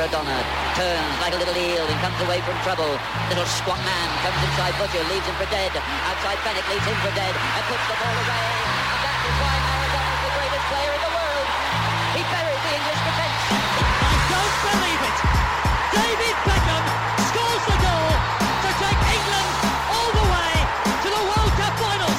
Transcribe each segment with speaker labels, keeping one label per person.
Speaker 1: Maradona turns like a little eel and comes away from trouble. Little squat man comes inside Butcher, leaves him for dead. Outside Fennick leaves him for dead and puts the ball away. And that is why Maradona's the greatest player in the world. He buried the English defence.
Speaker 2: I don't believe it. David Beckham scores the goal to take England all the way to the World Cup finals.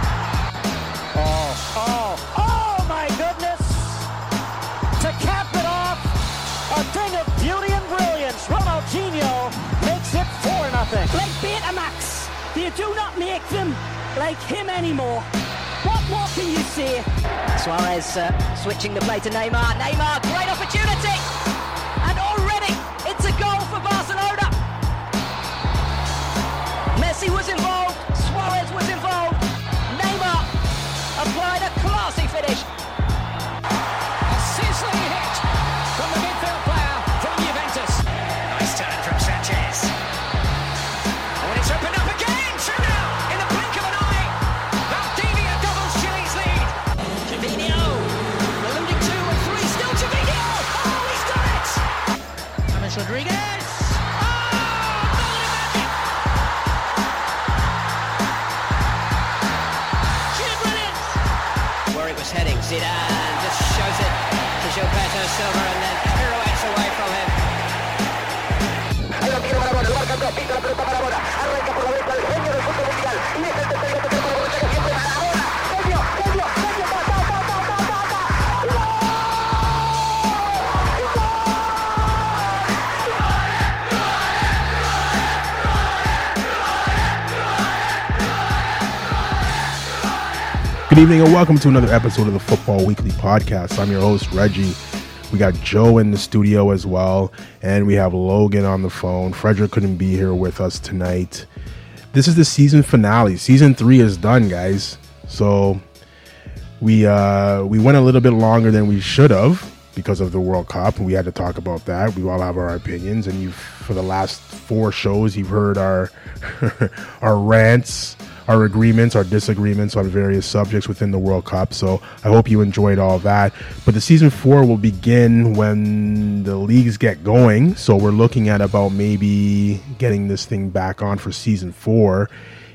Speaker 3: Oh my goodness! To cap it off, a thing of beauty and brilliance. Ronaldinho makes it 4-0.
Speaker 4: Like Betamax, they do not make them like him anymore. What more can you say?
Speaker 5: Suarez switching the play to Neymar. Neymar, great opportunity! And already it's a goal for Barcelona. Messi was involved, Suarez was involved. Neymar applied a classy finish.
Speaker 2: A sizzling hit from the midfield player from Juventus. Nice turn from Sanchez. And it's opened up again, 2-0 in the blink of an eye. Valdivia doubles Chile's lead. Jorginho, alluding to a three, still Jorginho. Oh, he's done it! James Rodriguez.
Speaker 5: Heading, Zidane just shows it to Gilberto Silva and then pirouettes away from him.
Speaker 6: Ahí lo tiene Marabona, lo marca dos, pisa la pelota Marabona, arranca por la derecha el genio del fútbol mundial, y es el tercero que tiene por la derecha que siempre Marabona, genio,
Speaker 7: Good evening and welcome to another episode of the Football Weekly Podcast. I'm your host, Reggie. We got Joe in the studio as well, and we have Logan on the phone. Frederick couldn't be here with us tonight. This is the season finale. Season 3 is done, guys. So we went a little bit longer than we should have because of the World Cup. We had to talk about that. We all have our opinions, and for the last 4 shows, you've heard our our rants, our agreements, our disagreements on various subjects within the World Cup. So I hope you enjoyed all that. But the season 4 will begin when the leagues get going. So we're looking at about maybe getting this thing back on for season 4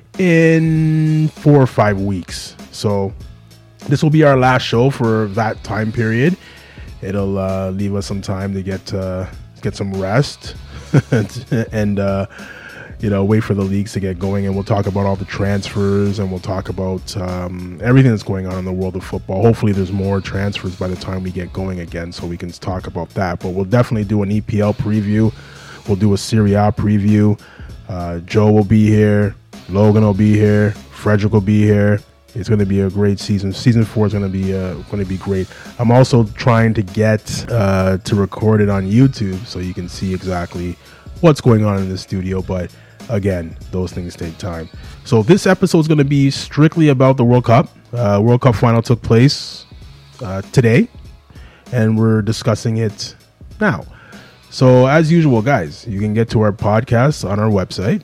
Speaker 7: in 4 or 5 weeks. So this will be our last show for that time period. It'll leave us some time to get some rest and wait for the leagues to get going, and we'll talk about all the transfers, and we'll talk about everything that's going on in the world of football. Hopefully there's more transfers by the time we get going again, so we can talk about that. But we'll definitely do an EPL preview. We'll do a Serie A preview. Joe will be here. Logan will be here. Frederick will be here. It's going to be a great season. Season 4 is going to be great. I'm also trying to get to record it on YouTube so you can see exactly what's going on in the studio, but again, those things take time. So this episode is going to be strictly about the World Cup. World Cup final took place today, and we're discussing it now. So as usual, guys, you can get to our podcast on our website,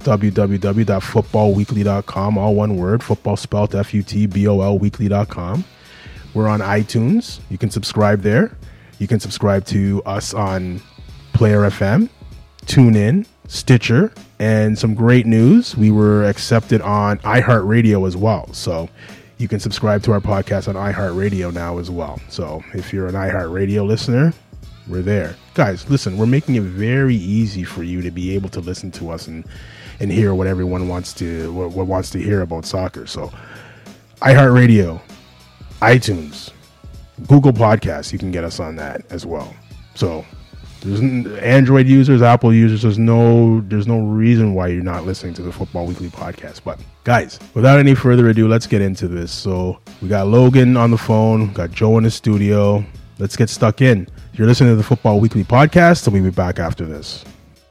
Speaker 7: www.footballweekly.com, all one word, football spelled F-U-T-B-O-L weekly.com. We're on iTunes. You can subscribe there. You can subscribe to us on Player FM, TuneIn, Stitcher, and some great news. We were accepted on iHeartRadio as well. So you can subscribe to our podcast on iHeartRadio now as well. So if you're an iHeartRadio listener, we're there. Guys, listen, we're making it very easy for you to be able to listen to us and hear what everyone wants to hear about soccer. So iHeartRadio, iTunes, Google Podcasts, you can get us on that as well. So there's Android users, Apple users, there's no reason why you're not listening to the Football Weekly Podcast. But guys, without any further ado, let's get into this. So we got Logan on the phone, got Joe in the studio. Let's get stuck in. You're listening to the Football Weekly Podcast, and we'll be back after this.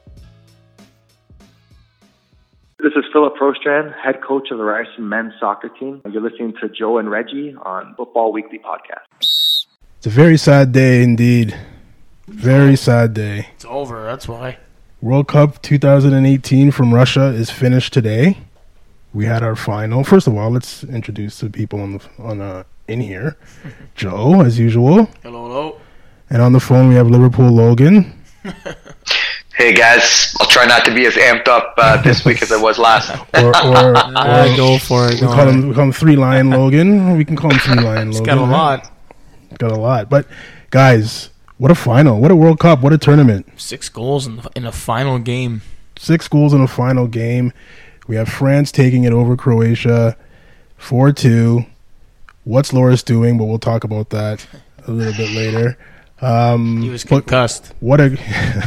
Speaker 8: This is Philip Prostrand, head coach of the Ryerson men's soccer team. You're listening to Joe and Reggie on Football Weekly Podcast.
Speaker 7: It's a very sad day indeed. Very sad day.
Speaker 9: It's over, that's why.
Speaker 7: World Cup 2018 from Russia is finished today. We had our final. First of all, let's introduce the people in here. Joe, as usual.
Speaker 9: Hello.
Speaker 7: And on the phone, we have Liverpool Logan.
Speaker 9: Hey guys, I'll try not to be as amped up this week as I was last.
Speaker 7: Or
Speaker 10: Go for it.
Speaker 7: we call him 3 Lion Logan. We can call him 3 Lion Logan.
Speaker 10: Got a lot.
Speaker 7: Got a lot. But guys, what a final! What a World Cup! What a tournament!
Speaker 10: 6 goals in a final game.
Speaker 7: 6 goals in a final game. We have France taking it over Croatia, 4-2. What's Loris doing? But we'll talk about that a little bit later.
Speaker 10: He was concussed.
Speaker 7: What a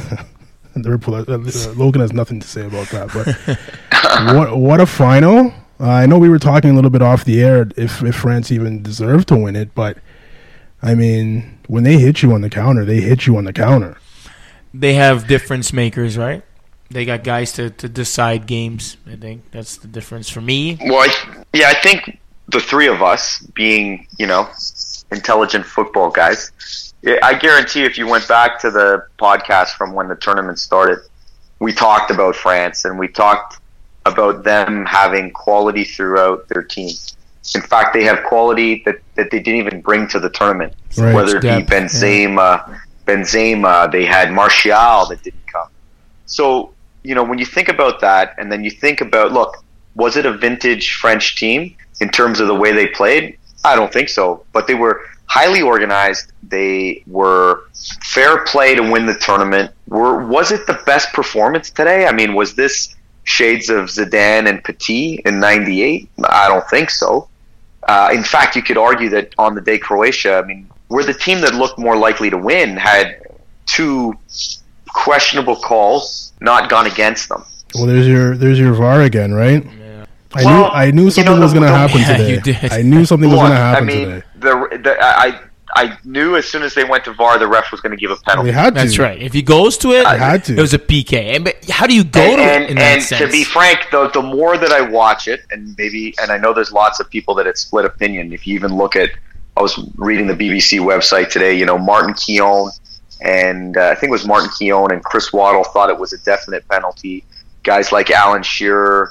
Speaker 7: Logan has nothing to say about that. But what a final! I know we were talking a little bit off the air if France even deserved to win it, but I mean, when they hit you on the counter, they hit you on the counter.
Speaker 10: They have difference makers, right? They got guys to decide games. I think that's the difference for me.
Speaker 9: Well, I think the 3 of us being, intelligent football guys, I guarantee if you went back to the podcast from when the tournament started, we talked about France and we talked about them having quality throughout their team. In fact, they have quality that they didn't even bring to the tournament.
Speaker 7: Right.
Speaker 9: Whether it be Benzema, they had Martial that didn't come. So, when you think about that and then you think about, look, was it a vintage French team in terms of the way they played? I don't think so. But they were highly organized. They were fair play to win the tournament. Was it the best performance today? I mean, was this shades of Zidane and Petit in 98? I don't think so. In fact, you could argue that on the day Croatia, were the team that looked more likely to win, had 2 questionable calls not gone against them.
Speaker 7: Well, there's your VAR again, right?
Speaker 10: Yeah.
Speaker 7: I knew something was going to happen today.
Speaker 10: You did.
Speaker 7: I knew something was going to happen today.
Speaker 9: I knew as soon as they went to VAR, the ref was going to give a penalty.
Speaker 7: They had to.
Speaker 10: That's right. If he goes to it, it was a PK. But how do you go to it in that sense?
Speaker 9: And to be frank, the more that I watch it, and I know there's lots of people that had split opinion. If you even look at, I was reading the BBC website today, Martin Keown, and I think it was Martin Keown and Chris Waddle thought it was a definite penalty. Guys like Alan Shearer,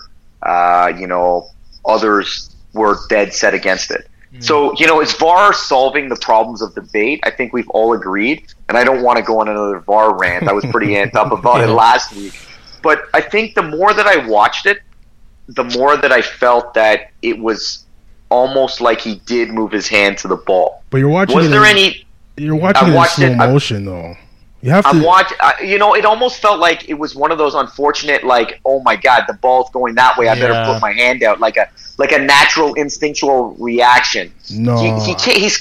Speaker 9: others were dead set against it. So, is VAR solving the problems of debate? I think we've all agreed, and I don't want to go on another VAR rant. I was pretty amped up about it last week. But I think the more that I watched it, the more that I felt that it was almost like he did move his hand to the ball.
Speaker 7: But you're watching You're watching it in slow motion, though. You have to.
Speaker 9: It almost felt like it was one of those unfortunate, like, oh my God, the ball's going that way. I better put my hand out, like a natural instinctual reaction.
Speaker 7: No,
Speaker 9: he's,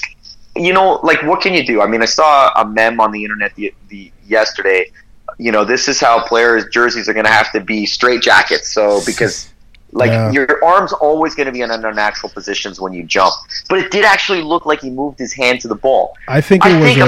Speaker 9: what can you do? I saw a meme on the internet yesterday. This is how players' jerseys are going to have to be straight jackets. So because. Your arm's always going to be in unnatural positions when you jump. But it did actually look like he moved his hand to the ball.
Speaker 7: I think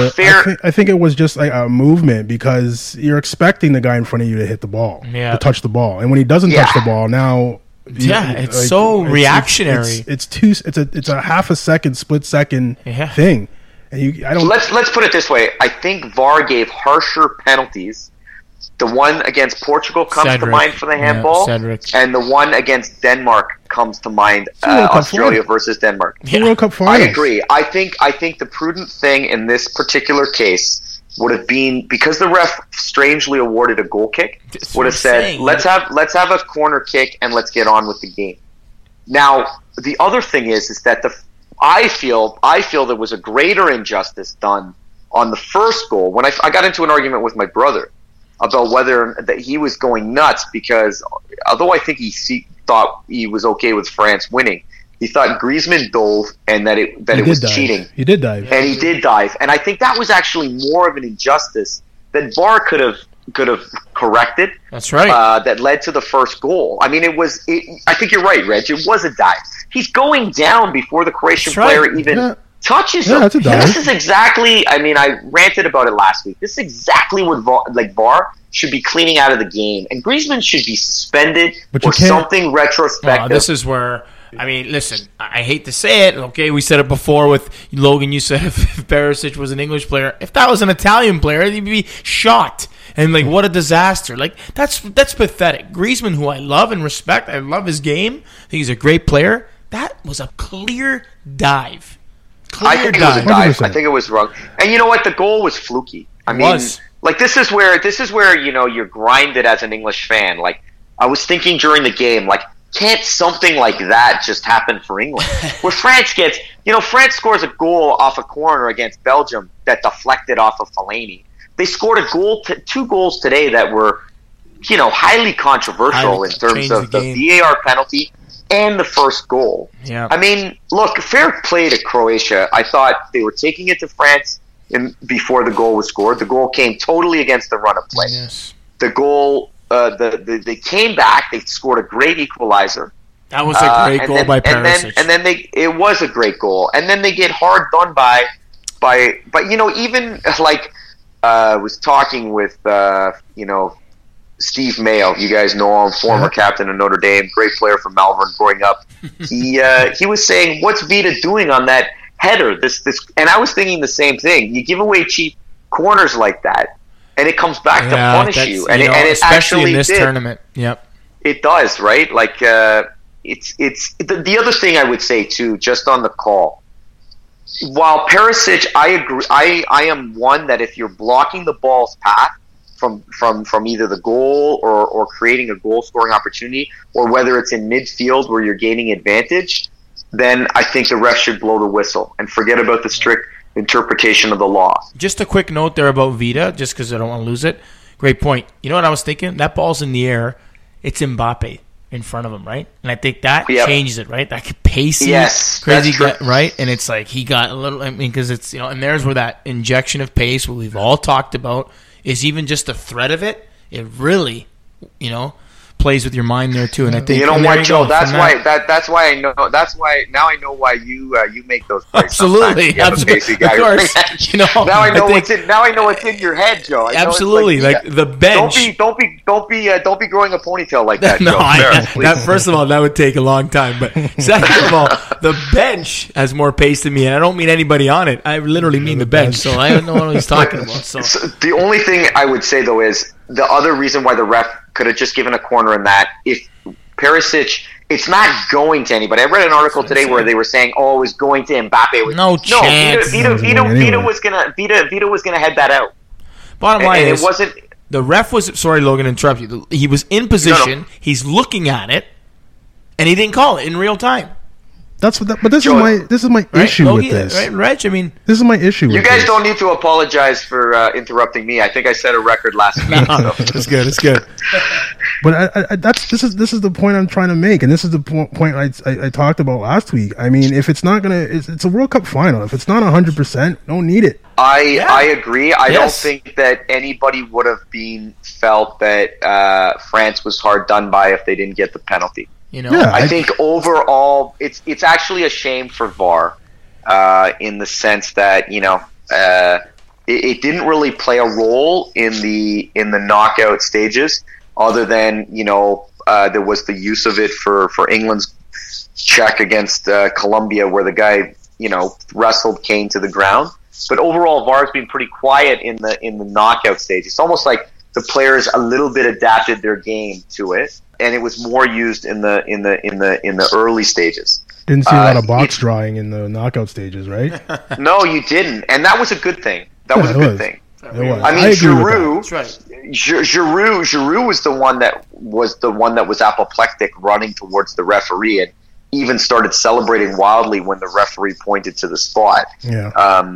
Speaker 7: it was just like a movement because you're expecting the guy in front of you to hit the ball, to touch the ball. And when he doesn't touch the ball, now...
Speaker 10: it's so reactionary.
Speaker 7: It's a half a second, split second thing. And
Speaker 9: Let's put it this way. I think VAR gave harsher penalties. The one against Portugal comes to mind for the handball, and the one against Denmark comes to mind. Australia versus Denmark.
Speaker 7: World Cup final.
Speaker 9: I agree. I think the prudent thing in this particular case would have been, because the ref strangely awarded a goal kick, would have said, let's have a corner kick and let's get on with the game. Now, the other thing is that I feel there was a greater injustice done on the first goal. When I got into an argument with my brother about whether that he was going nuts, because although I think he thought he was okay with France winning, he thought Griezmann dove and that it was cheating.
Speaker 7: He did dive.
Speaker 9: And he did dive. And I think that was actually more of an injustice that VAR could have corrected.
Speaker 10: That's right.
Speaker 9: That led to the first goal. I think you're right, Reg. It was a dive. He's going down before the Croatian player even touches him.
Speaker 7: That's a dive.
Speaker 9: This is exactly, I ranted about it last week. This is exactly what VAR should be cleaning out of the game. And Griezmann should be suspended or something retrospective.
Speaker 10: This is where, listen, I hate to say it. Okay, we said it before with Logan. You said if Perisic was an English player, if that was an Italian player, he'd be shot. And what a disaster! That's pathetic. Griezmann, who I love and respect, I love his game. I think he's a great player. That was a clear dive.
Speaker 9: I think it was a dive. I think it was wrong. And you know what? The goal was fluky. Like this is where you're grinded as an English fan. Like I was thinking during the game, like can't something like that just happen for England? Where France scores a goal off a corner against Belgium that deflected off of Fellaini. They scored two goals today that were, highly controversial in terms of the VAR penalty and the first goal.
Speaker 10: Yeah.
Speaker 9: I mean, look, fair play to Croatia. I thought they were taking it to France before the goal was scored. The goal came totally against the run of play.
Speaker 10: Yes.
Speaker 9: The goal, they came back. They scored a great equalizer.
Speaker 10: That was a great goal by Perisic.
Speaker 9: It was a great goal. And then they get hard done by even like I was talking with Steve Mayo. You guys know him, former captain of Notre Dame, great player from Malvern growing up. He was saying, "What's Vida doing on that header?" This, and I was thinking the same thing. You give away cheap corners like that, and it comes back to punish you. And it
Speaker 10: especially
Speaker 9: actually
Speaker 10: in this
Speaker 9: did.
Speaker 10: tournament. Yep,
Speaker 9: it does, right? Like it's the other thing I would say too, just on the call. While Perisic, I agree. I am one that if you're blocking the ball's path from either the goal or creating a goal scoring opportunity, or whether it's in midfield where you're gaining advantage, then I think the ref should blow the whistle and forget about the strict interpretation of the law.
Speaker 10: Just a quick note there about Vida, just because I don't want to lose it. Great point. You know what I was thinking? That ball's in the air. It's Mbappe in front of him, right? And I think that changes it, right? That pacey, crazy, right? And it's like he got a little. I mean, because it's and there's where that injection of pace, what we've all talked about, is even just the threat of it. It really, plays with your mind there too. And I think
Speaker 9: Joe. That's why I know. That's why now I know why you make those plays.
Speaker 10: Absolutely, absolutely. Of course,
Speaker 9: now I know what's in your head, Joe.
Speaker 10: Absolutely, like the bench.
Speaker 9: Don't be growing a ponytail like that.
Speaker 10: No,
Speaker 9: Joe.
Speaker 10: First of all, that would take a long time. But second of all, the bench has more pace than me, and I don't mean anybody on it. I literally mean the bench. So I don't know what he's talking about. So
Speaker 9: the only thing I would say though is the other reason why the ref could have just given a corner in that, if Perisic, it's not going to anybody. I read an article today where they were saying, it was going to Mbappe.
Speaker 10: No chance.
Speaker 9: Vida was gonna head that out.
Speaker 10: Bottom line is,
Speaker 9: it wasn't.
Speaker 10: The ref was, sorry Logan, interrupt you. He was in position,
Speaker 9: No.
Speaker 10: He's looking at it, and he didn't call it in real time.
Speaker 7: But this is my issue with this.
Speaker 10: Right, Reg? I mean,
Speaker 7: this is my issue.
Speaker 9: You guys don't need to apologize for interrupting me. I think I set a record last week.
Speaker 10: It's good. It's good.
Speaker 7: But this is the point I'm trying to make, and this is the point I talked about last week. I mean, if it's not gonna, it's a World Cup final. If it's not 100%, don't need it.
Speaker 9: I agree. I don't think that anybody would have felt that France was hard done by if they didn't get the penalty. I think overall, it's actually a shame for VAR in the sense that it didn't really play a role in the knockout stages, other than there was the use of it for England's check against Colombia, where the guy wrestled Kane to the ground. But overall, VAR has been pretty quiet in the knockout stage. It's almost like the players a little bit adapted their game to it, and it was more used in the early stages.
Speaker 7: Didn't see a lot of box drawing in the knockout stages, right?
Speaker 9: No, you didn't, and that was a good thing. That was a good thing.
Speaker 7: It was.
Speaker 9: I mean, Giroud.
Speaker 10: That's right.
Speaker 9: Giroud was the one that was apoplectic, running towards the referee, and even started celebrating wildly when the referee pointed to the spot.
Speaker 7: Yeah.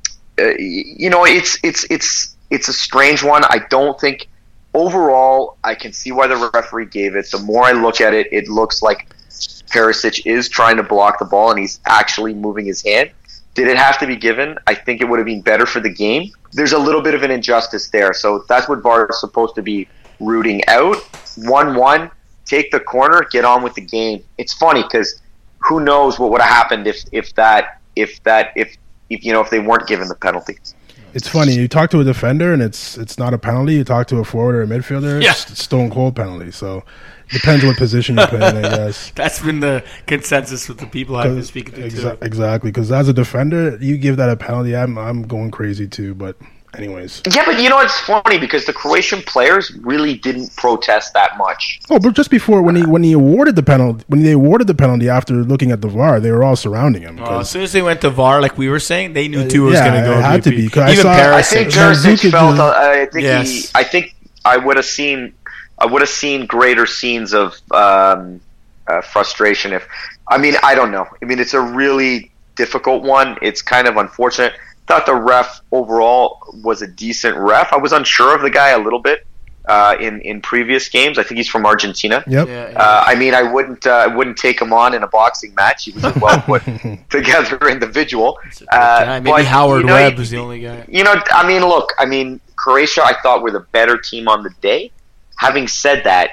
Speaker 9: It's a strange one. I don't think overall I can see why the referee gave it. The more I look at it, it looks like Perisic is trying to block the ball and he's actually moving his hand. Did it have to be given? I think it would have been better for the game. There's a little bit of an injustice there. So that's what VAR is supposed to be rooting out. 1-1, take the corner, get on with the game. It's funny because who knows what would have happened if they weren't given the penalty.
Speaker 7: It's funny. You talk to a defender and it's not a penalty. You talk to a forward or a midfielder, it's stone cold penalty. So depends what position you play in, I guess.
Speaker 10: That's been the consensus with the people I've been speaking to.
Speaker 7: Exactly, because as a defender, you give that a penalty, I'm going crazy too. But anyways.
Speaker 9: Yeah, but you know it's funny because the Croatian players really didn't protest that much.
Speaker 7: Oh, but just before when they awarded the penalty after looking at the VAR, they were all surrounding him.
Speaker 10: As soon as they went to VAR, like we were saying, they knew two was going to go.
Speaker 7: It had to be.
Speaker 10: Even
Speaker 9: I
Speaker 10: Paris.
Speaker 9: think Jurisic felt. I think I would have seen greater scenes of frustration if. I mean, I don't know. I mean, it's a really difficult one. It's kind of unfortunate. Thought the ref overall was a decent ref. I was unsure of the guy a little bit in previous games. I think he's from Argentina.
Speaker 7: Yep.
Speaker 9: I mean, I wouldn't take him on in a boxing match. He was a well put together individual.
Speaker 10: Maybe Howard Webb was the only guy.
Speaker 9: I mean, Croatia I thought were the better team on the day. Having said that,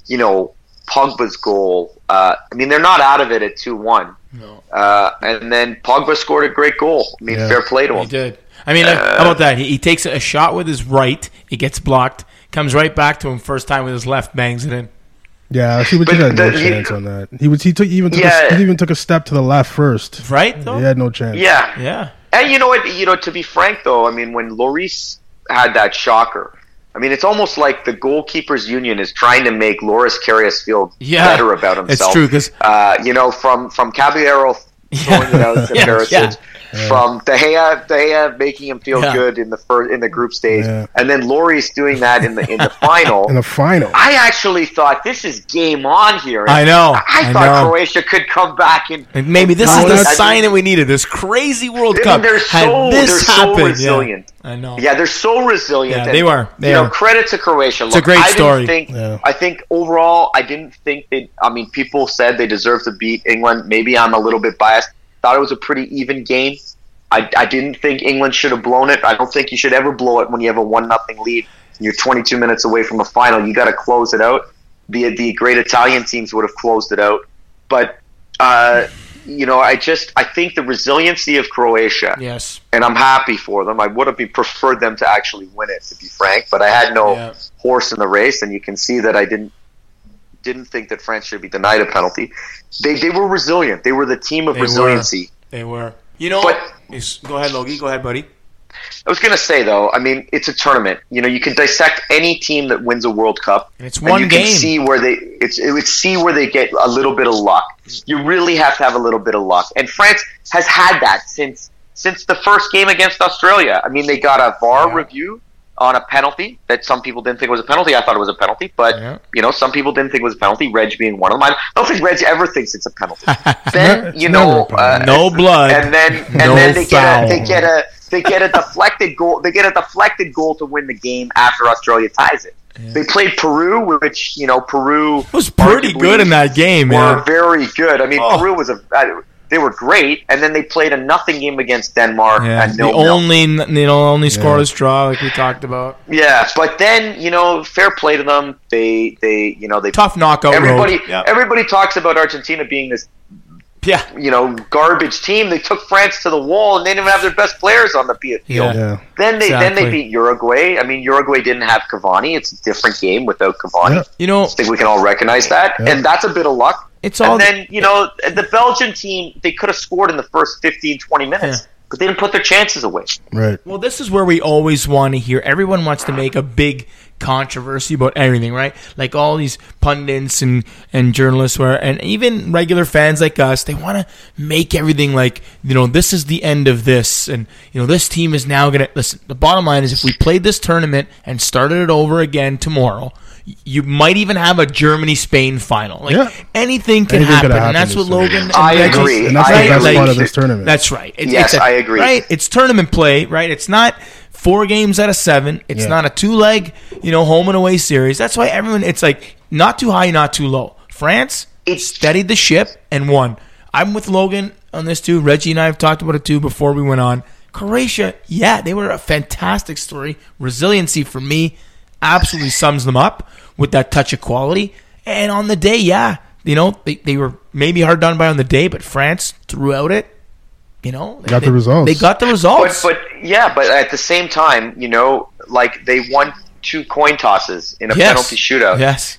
Speaker 9: Pogba's goal. I mean, they're not out of it at 2-1.
Speaker 10: No.
Speaker 9: And then Pogba scored a great goal. I mean, fair play to him.
Speaker 10: He did. I mean, how about that? He takes a shot with his right. It gets blocked. Comes right back to him. First time with his left, bangs it in.
Speaker 7: Yeah, he had no chance on that. He even took a step to the left first.
Speaker 10: Right? Though?
Speaker 7: He had no chance.
Speaker 10: Yeah.
Speaker 9: And you know what? To be frank, though, I mean, when Lloris had that shocker, I mean, it's almost like the goalkeepers union is trying to make Loris Karius feel better about himself.
Speaker 10: It's true because
Speaker 9: from Caballero throwing it out to Perisic, from De Gea making him feel good in the group stage, and then Lloris doing that in the final.
Speaker 7: In the final,
Speaker 9: I actually thought this is game on here.
Speaker 10: I know.
Speaker 9: I thought Croatia could come back and
Speaker 10: maybe this is the sign that we needed. This crazy World Cup.
Speaker 9: They're so resilient.
Speaker 10: I know.
Speaker 9: Yeah, they're so resilient.
Speaker 10: Yeah, they were.
Speaker 9: Credit to Croatia.
Speaker 10: It's a great story.
Speaker 9: I think overall, I didn't think they. I mean, people said they deserved to beat England. Maybe I'm a little bit biased. Thought it was a pretty even game. I didn't think England should have blown it. I don't think you should ever blow it when you have a 1-0 lead and you're 22 minutes away from a final. You got to close it out. The great Italian teams would have closed it out, but. I think the resiliency of Croatia.
Speaker 10: Yes.
Speaker 9: And I'm happy for them. I would have preferred them to actually win it, to be frank. But I had no horse in the race, and you can see that I didn't think that France should be denied a penalty. They were resilient. They were the team of resiliency.
Speaker 10: They were. Go ahead, Logie. Go ahead, buddy.
Speaker 9: I was going to say, though, I mean, it's a tournament. You can dissect any team that wins a World Cup.
Speaker 10: And it's one game.
Speaker 9: You can see where they get a little bit of luck. You really have to have a little bit of luck. And France has had that since the first game against Australia. I mean, they got a VAR review on a penalty that some people didn't think was a penalty. I thought it was a penalty, but some people didn't think it was a penalty. Reg being one of them. I don't think Reg ever thinks it's a penalty. Then
Speaker 10: no blood,
Speaker 9: and then they get a deflected goal. They get a deflected goal to win the game after Australia ties it. Yeah. They played Peru, which Peru
Speaker 10: was pretty good in that game.
Speaker 9: Were very good. I mean, Peru was they were great, and then they played a nothing game against Denmark.
Speaker 10: Yeah,
Speaker 9: and
Speaker 10: only scoreless draw, like we talked about.
Speaker 9: Yeah, but then fair play to them. They
Speaker 10: tough knockout.
Speaker 9: Everybody talks about Argentina being this.
Speaker 10: Yeah,
Speaker 9: garbage team. They took France to the wall, and they didn't even have their best players on the field.
Speaker 10: Yeah.
Speaker 9: Then they beat Uruguay. I mean, Uruguay didn't have Cavani. It's a different game without Cavani.
Speaker 10: Yeah.
Speaker 9: I think we can all recognize that, and that's a bit of luck. Then the Belgian team, they could have scored in the first 15, 20 minutes. But they didn't put their chances away.
Speaker 7: Right.
Speaker 10: Well, this is where we always want to hear. Everyone wants to make a big controversy about everything, right? Like all these pundits and journalists, and even regular fans like us, they want to make everything like, this is the end of this. And, this team is now going to... Listen, the bottom line is if we played this tournament and started it over again tomorrow, you might even have a Germany-Spain final. Anything can happen. And that's what Logan...
Speaker 9: I agree.
Speaker 7: And that's the best part of this tournament.
Speaker 10: That's right.
Speaker 9: I agree.
Speaker 10: Right? It's tournament play, right? It's not 4 games out of 7. It's not a 2-leg, home and away series. That's why everyone... It's like not too high, not too low. France steadied the ship and won. I'm with Logan on this too. Reggie and I have talked about it too before we went on. Croatia, they were a fantastic story. Resiliency for me absolutely sums them up with that touch of quality. And on the day, they were maybe hard done by on the day, but France throughout it,
Speaker 7: got the results.
Speaker 10: They got the results.
Speaker 9: But at the same time, they won 2 coin tosses in a penalty shootout.
Speaker 10: Yes.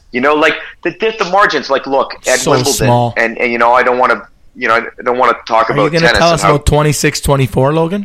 Speaker 9: The margins. Look at
Speaker 10: so
Speaker 9: Wimbledon,
Speaker 10: small.
Speaker 9: and I don't want to. I don't want to talk about tennis.
Speaker 10: Are you going to tell us about 26-24, Logan?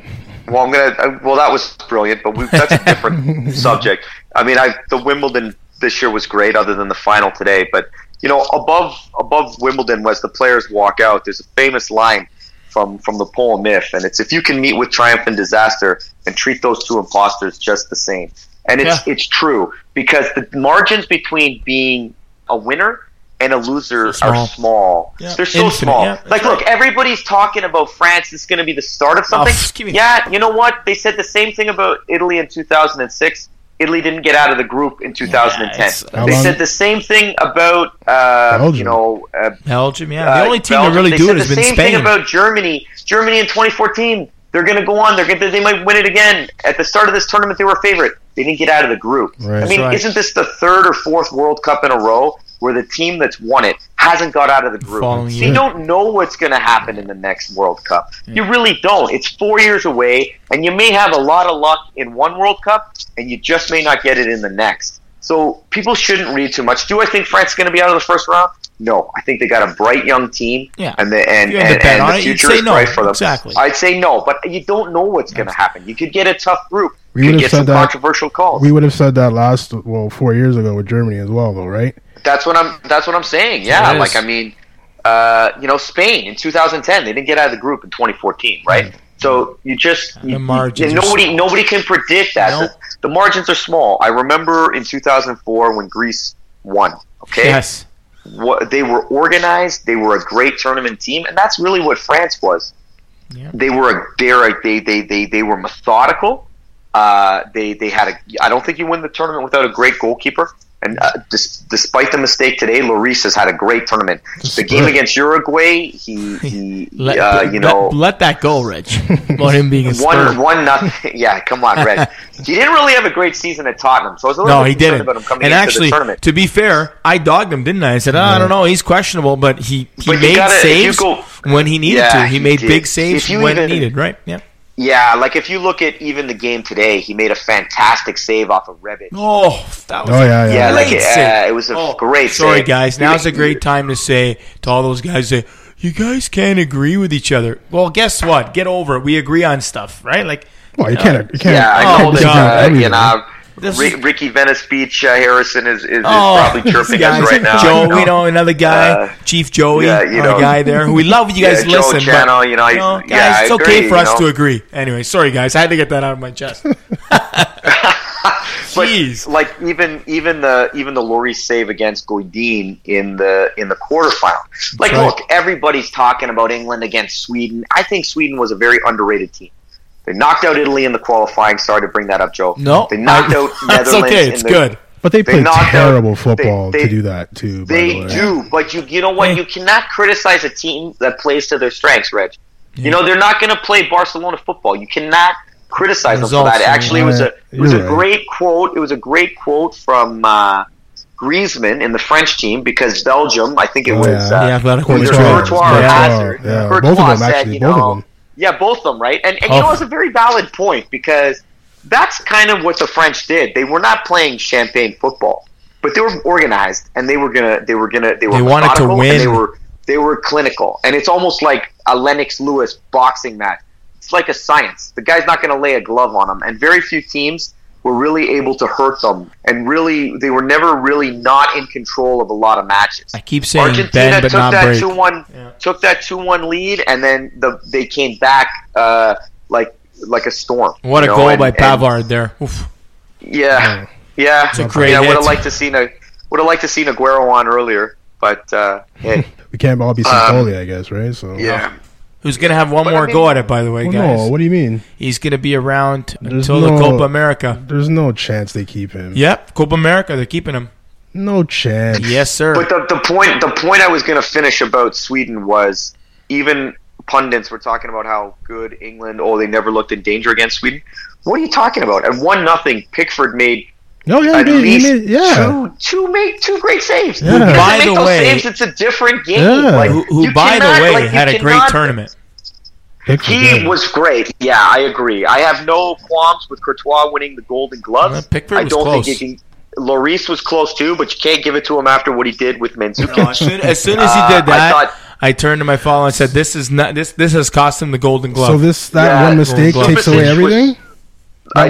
Speaker 9: Well, that was brilliant, but that's a different subject. I mean, the Wimbledon this year was great, other than the final today. But above Wimbledon, as the players walk out, there's a famous line from the poem Myth, and it's, if you can meet with triumph and disaster and treat those two imposters just the same. And it's true, because the margins between being a winner and a loser are small. Yeah. They're so small. Yeah, look, everybody's talking about France. It's going to be the start of something. Yeah, you know what? They said the same thing about Italy in 2006. Italy didn't get out of the group in 2010. They said the same thing about
Speaker 10: Belgium. Belgium, yeah. The only team that really do it has been Spain.
Speaker 9: The same thing about Germany. Germany in 2014. They're going to go on. They might win it again. At the start of this tournament, they were a favorite. They didn't get out of the group.
Speaker 7: Right.
Speaker 9: I mean, isn't this the third or fourth World Cup in a row where the team that's won it hasn't got out of the group? So you don't know what's going to happen in the next World Cup. Yeah. You really don't. It's 4 years away, and you may have a lot of luck in one World Cup, and you just may not get it in the next. So people shouldn't read too much. Do I think France is going to be out of the first round? No. I think they got a bright young team, and the future is bright for them.
Speaker 10: Exactly.
Speaker 9: I'd say no, but you don't know what's going to happen. You could get a tough group. You could get some controversial calls.
Speaker 7: We would have said that 4 years ago with Germany as well, though, right?
Speaker 9: That's what I'm saying. Yeah, like, I mean, Spain in 2010, they didn't get out of the group in 2014, right? So you just nobody can predict that. Nope. The margins are small. I remember in 2004 when Greece won. Okay.
Speaker 10: Yes.
Speaker 9: They were organized. They were a great tournament team, and that's really what France was. Yeah. They were methodical. They had I don't think you win the tournament without a great goalkeeper. And despite the mistake today, Lloris has had a great tournament. The game against Uruguay,
Speaker 10: let that go, Rich. About him being a
Speaker 9: 1-0. Yeah, come on, Reg. He didn't really have a great season at Tottenham, so I was a little concerned about him coming into the tournament.
Speaker 10: To be fair, I dogged him, didn't I? I said, I don't know, he's questionable, but he made saves when he needed to. He made big saves when needed, right? Yeah.
Speaker 9: Yeah, like if you look at even the game today, he made a fantastic save off of Rebic.
Speaker 10: Oh, that was
Speaker 9: great save. It was a great save.
Speaker 10: Sorry, guys. Now's a great time to say to all those guys, you guys can't agree with each other. Well, guess what? Get over it. We agree on stuff, right? Like,
Speaker 7: well, you can't.
Speaker 9: Yeah, I know that. Ricky Venice Beach Harrison is probably chirping us right now.
Speaker 10: Joe, we know another guy, Chief Joey, our guy there, who we love. You guys listen,
Speaker 9: Joe Channel,
Speaker 10: guys, it's okay for us to agree. Anyway, sorry guys, I had to get that out of my chest.
Speaker 9: But like even the Lloris save against Godin in the quarterfinal. Like, look, everybody's talking about England against Sweden. I think Sweden was a very underrated team. They knocked out Italy in the qualifying. Sorry to bring that up, Joe.
Speaker 10: No.
Speaker 9: They knocked out Netherlands.
Speaker 10: It's okay. It's good.
Speaker 7: But they play terrible football to do that, too.
Speaker 9: They do. But you know what? You cannot criticize a team that plays to their strengths, Reg. Yeah. They're not going to play Barcelona football. You cannot criticize them for that. Actually, it was a great quote. It was a great quote from Griezmann in the French team, because Belgium, I think it was Courtois or Hazard.
Speaker 7: Yeah. Both of them, actually. Both of them.
Speaker 9: Yeah, both of them, right? And it's a very valid point, because that's kind of what the French did. They were not playing champagne football, but they were organized, and they wanted to win. And they were clinical, and it's almost like a Lennox Lewis boxing match. It's like a science. The guy's not going to lay a glove on them, and very few teams were really able to hurt them, and really they were never really not in control of a lot of matches.
Speaker 10: I keep saying
Speaker 9: Argentina
Speaker 10: bend, but
Speaker 9: took
Speaker 10: not
Speaker 9: that
Speaker 10: break.
Speaker 9: 2-1, took that 2-1 lead, and then they came back like a storm.
Speaker 10: What a goal by Pavard there! Oof.
Speaker 9: Yeah,
Speaker 10: it's a great hit.
Speaker 9: Would have liked to see Aguero on earlier, but hey,
Speaker 7: we can't all be Sampoli, I guess, right? So
Speaker 9: yeah.
Speaker 10: Who's going to have one more go at it, by the way, guys?
Speaker 7: No, what do you mean?
Speaker 10: He's going to be around until the Copa America.
Speaker 7: There's no chance they keep him.
Speaker 10: Yep, Copa America, they're keeping him.
Speaker 7: No chance.
Speaker 10: Yes, sir.
Speaker 9: But the point I was going to finish about Sweden was, even pundits were talking about how good England, they never looked in danger against Sweden. What are you talking about? At 1-0, Pickford made two great saves.
Speaker 7: Yeah.
Speaker 10: By the way,
Speaker 9: saves, it's a different game.
Speaker 7: Yeah.
Speaker 10: Who by the way, had a great tournament.
Speaker 9: He was great. Yeah, I agree. I have no qualms with Courtois winning the Golden Gloves.
Speaker 10: Pickford was close.
Speaker 9: Lloris was close too, but you can't give it to him after what he did with Mandzukic.
Speaker 10: No, as soon as he did that, I turned to my follower and said, "This is not this. This has cost him the Golden Glove."
Speaker 7: So that one mistake takes away everything.
Speaker 9: I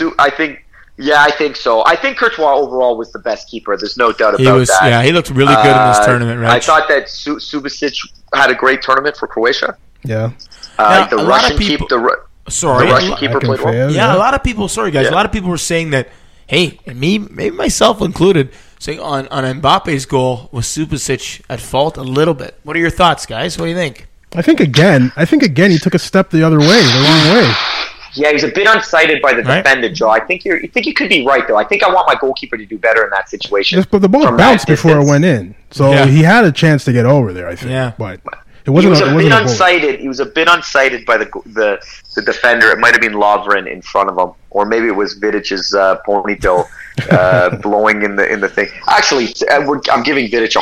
Speaker 9: think so. I think Courtois overall was the best keeper. There's no doubt about that.
Speaker 10: Yeah, he looked really good in this tournament. Right?
Speaker 9: I thought that Subasic had a great tournament for Croatia.
Speaker 7: Yeah.
Speaker 9: The Russian keeper played well.
Speaker 10: Yeah, a lot of people. Sorry, guys. Yeah. A lot of people were saying that. Hey, and me, maybe myself included, saying on Mbappe's goal was Subasic at fault a little bit. What are your thoughts, guys? What do you think?
Speaker 7: I think again he took a step the other way, the wrong way.
Speaker 9: Yeah, he was a bit unsighted by the defender, Joe. I think you could be right though. I think I want my goalkeeper to do better in that situation.
Speaker 7: Yes, but the ball bounced before it went in, so he had a chance to get over there. I think, but it wasn't.
Speaker 9: He was a bit unsighted by the defender. It might have been Lovren in front of him, or maybe it was Vidic's ponytail blowing in the thing. Actually, I'm giving Vidic a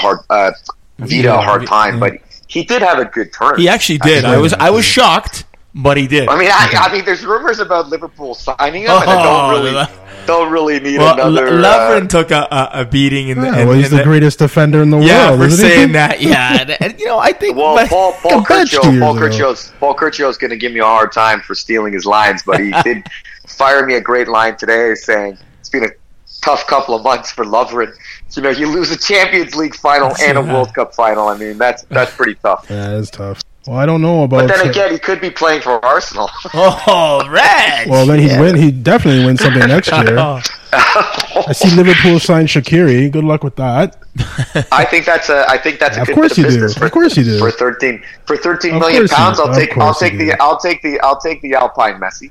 Speaker 9: hard time, but he did have a good turn.
Speaker 10: He actually did. I was shocked. But he did.
Speaker 9: I mean, there's rumors about Liverpool signing him, and I don't really need another.
Speaker 10: Lovren took a beating in the.
Speaker 7: He's the greatest defender in the world.
Speaker 10: Yeah, for saying that. Yeah, and I think.
Speaker 9: Well, Paul Curcio's going to give me a hard time for stealing his lines, but he did fire me a great line today, saying it's been a tough couple of months for Lovren. You lose a Champions League final and a World Cup final. I mean, that's pretty tough.
Speaker 7: Yeah, it's tough. Well, I don't know about.
Speaker 9: But then again, he could be playing for Arsenal.
Speaker 10: Oh, Reg!
Speaker 7: Well, then he'd win. He'd definitely win something next year. I see Liverpool sign Shaqiri. Good luck with that.
Speaker 9: I think that's a good bit of business.
Speaker 7: Of course you do.
Speaker 9: For 13 million pounds, I'll take the Alpine Messi.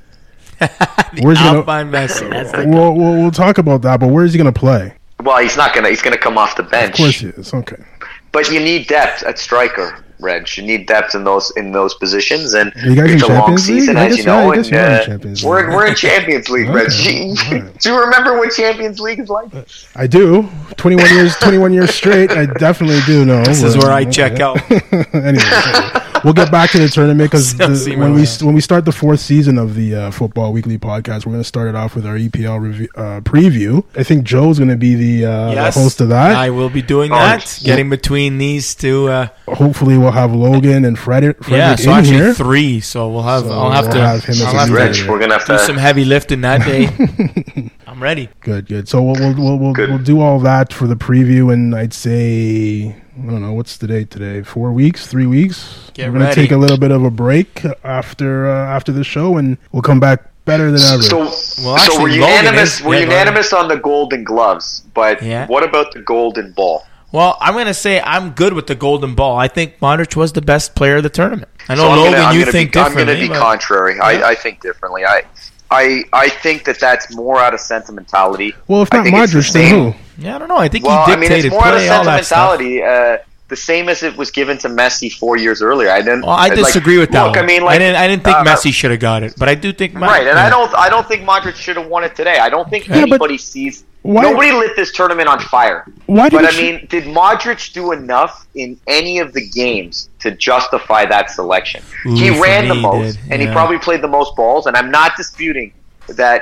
Speaker 10: Alpine Messi. That's the
Speaker 7: we'll talk about that. But where is he going to play?
Speaker 9: Well, he's gonna come off the bench.
Speaker 7: Of course he is. Okay.
Speaker 9: But you need depth at striker, Reg. You need depth in those positions, and
Speaker 7: it's a long season,
Speaker 9: as you know. We're in Champions League, Reg. Do you remember what Champions League is like?
Speaker 7: I do. 21 years straight. I definitely do know.
Speaker 10: This is where I check out.
Speaker 7: Anyway, we'll get back to the tournament because when we start the fourth season of the Football Weekly podcast, we're going to start it off with our EPL preview. I think Joe's going to be the host of that.
Speaker 10: I will be doing that. Getting between these two.
Speaker 7: Hopefully, we'll have Logan and Frederick
Speaker 10: actually here. 3. So we'll have. I'll have to.
Speaker 9: Reg, we're gonna have
Speaker 10: do some heavy lifting that day. I'm ready.
Speaker 7: Good. So we'll do all that for the preview, and I'd say I don't know what's the date today. 4 weeks, 3 weeks.
Speaker 10: We're
Speaker 7: gonna take a little bit of a break after the show, and we'll come back better than ever.
Speaker 9: So we're unanimous on the Golden Gloves, but what about the Golden Ball?
Speaker 10: Well, I'm going to say I'm good with the Golden Ball. I think Modric was the best player of the tournament. I know, Logan, you think differently.
Speaker 9: I'm going to be contrary. I think differently. I think that's more out of sentimentality.
Speaker 7: Well, if not Modric, then who?
Speaker 10: Yeah, I don't know. I think he dictated
Speaker 9: it's more
Speaker 10: play,
Speaker 9: out of sentimentality. The same as it was given to Messi 4 years earlier.
Speaker 10: I disagree with that. Look, I didn't think Messi should have got it, but I do think
Speaker 9: right. And I don't think Modric should have won it today. I don't think anybody sees. Nobody lit this tournament on fire. Did Modric do enough in any of the games to justify that selection? He ran the most, and he probably played the most balls. And I'm not disputing that.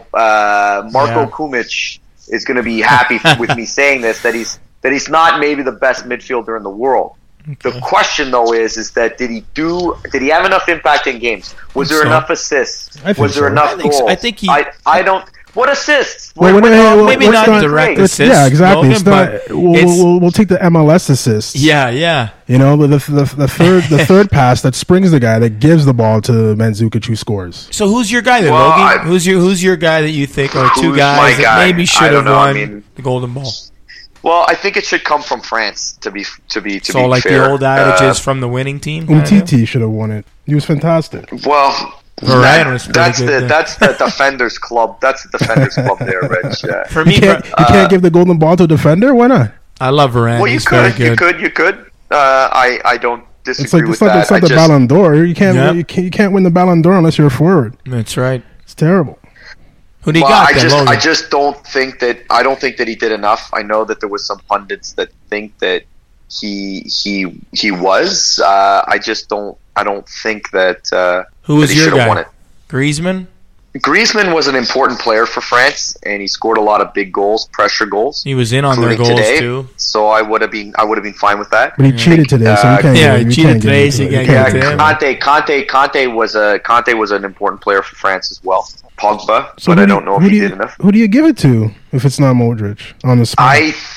Speaker 9: Marko Kumic is going to be happy with me saying this. That he's not maybe the best midfielder in the world. Okay. The question though is that did he have enough impact in games? Was there enough assists? Was there enough goals?
Speaker 10: I think
Speaker 9: I don't. What assists?
Speaker 10: Maybe not direct assists.
Speaker 7: Yeah, exactly.
Speaker 10: Logan,
Speaker 7: we'll take the MLS assists.
Speaker 10: Yeah.
Speaker 7: The third pass that springs the guy that gives the ball to Mandzukic who scores.
Speaker 10: So who's your guy then, Logan? Who's your guy that you think are two guys that maybe should have won the Golden Ball?
Speaker 9: Well, I think it should come from France to be
Speaker 10: so like
Speaker 9: fair.
Speaker 10: The old adage is from the winning team.
Speaker 7: Umtiti should have won it. He was fantastic.
Speaker 9: Well. That's the defenders club. That's the defenders club there, Rich.
Speaker 10: For me,
Speaker 7: you can't give the Golden Ball to a defender. Why not?
Speaker 10: I love Varane.
Speaker 9: Well, you could. I don't disagree with that.
Speaker 7: It's like the Ballon d'Or. You can't win the Ballon d'Or unless you're a forward.
Speaker 10: That's right.
Speaker 7: It's terrible.
Speaker 10: Who do you got?
Speaker 9: I just don't think that. I don't think that he did enough. I know that there was some pundits that think that he was. I just don't. I don't think that.
Speaker 10: Who was
Speaker 9: that
Speaker 10: your guy? Griezmann?
Speaker 9: Griezmann was an important player for France, and he scored a lot of big goals, pressure goals.
Speaker 10: He was in on their goals
Speaker 9: today,
Speaker 10: too.
Speaker 9: So I would have been fine with that.
Speaker 7: But he cheated today, so you can't.
Speaker 10: He cheated today, so you can't get to him.
Speaker 9: Conte was an important player for France as well. Pogba,
Speaker 7: So
Speaker 9: but I don't know if he did enough.
Speaker 7: Who do you give it to if it's not Modric on the spot?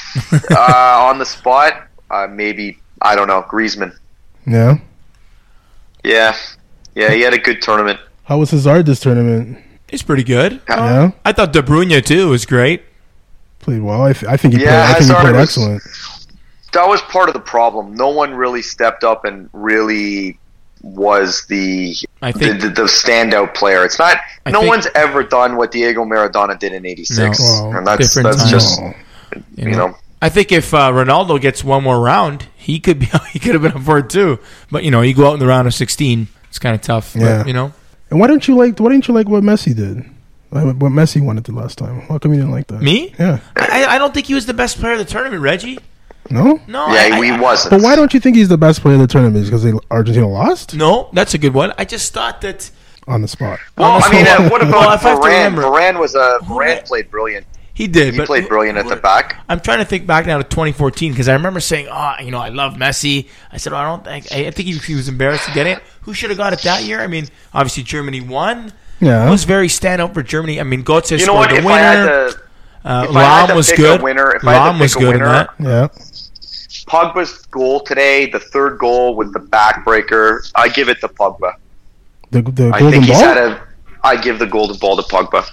Speaker 9: On the spot, maybe, I don't know, Griezmann.
Speaker 7: Yeah.
Speaker 9: Yeah, he had a good tournament.
Speaker 7: How was Hazard this tournament?
Speaker 10: He's pretty good.
Speaker 7: Yeah.
Speaker 10: I thought De Bruyne too was great.
Speaker 7: Played well. I think he played.
Speaker 9: Yeah,
Speaker 7: I think he
Speaker 9: Hazard
Speaker 7: played
Speaker 9: was-
Speaker 7: excellent.
Speaker 9: That was part of the problem. No one really stepped up and really was the standout player. It's not. No one's ever done what Diego Maradona did in '86,
Speaker 10: No.
Speaker 9: and that's
Speaker 10: Different
Speaker 9: just
Speaker 10: time.
Speaker 9: you know.
Speaker 10: I think if Ronaldo gets one more round, he could have been up for it too. But you go out in the round of 16. It's kind of tough.
Speaker 7: Yeah.
Speaker 10: But,
Speaker 7: And why didn't you like what Messi did? What Messi wanted to last time? How come you didn't like that?
Speaker 10: Me?
Speaker 7: Yeah.
Speaker 10: I don't think he was the best player of the tournament, Reggie.
Speaker 7: No.
Speaker 10: No.
Speaker 9: Yeah, he wasn't.
Speaker 7: But why don't you think he's the best player of the tournament? Because Argentina lost
Speaker 10: No, that's a good one. I just thought that.
Speaker 7: on the spot.
Speaker 9: Well, I mean, what
Speaker 10: Well,
Speaker 9: about
Speaker 10: if I have to
Speaker 9: Varane?
Speaker 10: remember-
Speaker 9: Varane played brilliant.
Speaker 10: He did.
Speaker 9: He
Speaker 10: but
Speaker 9: played brilliant at the back.
Speaker 10: I'm trying to think back now to 2014 because I remember saying, I love Messi. I said, I think he was embarrassed to get it. Who should have got it that year? I mean, obviously Germany won.
Speaker 7: Yeah.
Speaker 10: It was very standout for Germany. I mean, Götze
Speaker 9: You know
Speaker 10: scored
Speaker 9: what?
Speaker 10: the
Speaker 9: If
Speaker 10: winner.
Speaker 9: I had to, if I had
Speaker 10: Lahm
Speaker 9: to
Speaker 10: was
Speaker 9: pick
Speaker 10: good.
Speaker 9: a winner, if I had
Speaker 10: Lahm
Speaker 9: to
Speaker 10: was
Speaker 9: pick a
Speaker 10: good in
Speaker 9: winner,
Speaker 10: that.
Speaker 7: Yeah.
Speaker 9: Pogba's goal today, the third goal with the backbreaker, I give it to Pogba.
Speaker 7: The
Speaker 9: I
Speaker 7: golden
Speaker 9: think he's
Speaker 7: ball.
Speaker 9: had I give the golden ball to Pogba.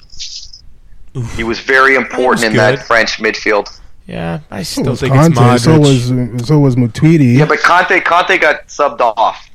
Speaker 9: He was very important in that
Speaker 10: good.
Speaker 9: French midfield.
Speaker 10: Yeah, I
Speaker 7: So
Speaker 10: still
Speaker 7: was
Speaker 10: think
Speaker 7: Conte.
Speaker 10: it's Modric.
Speaker 7: So was Matuidi.
Speaker 9: Yeah, but Conte got subbed off.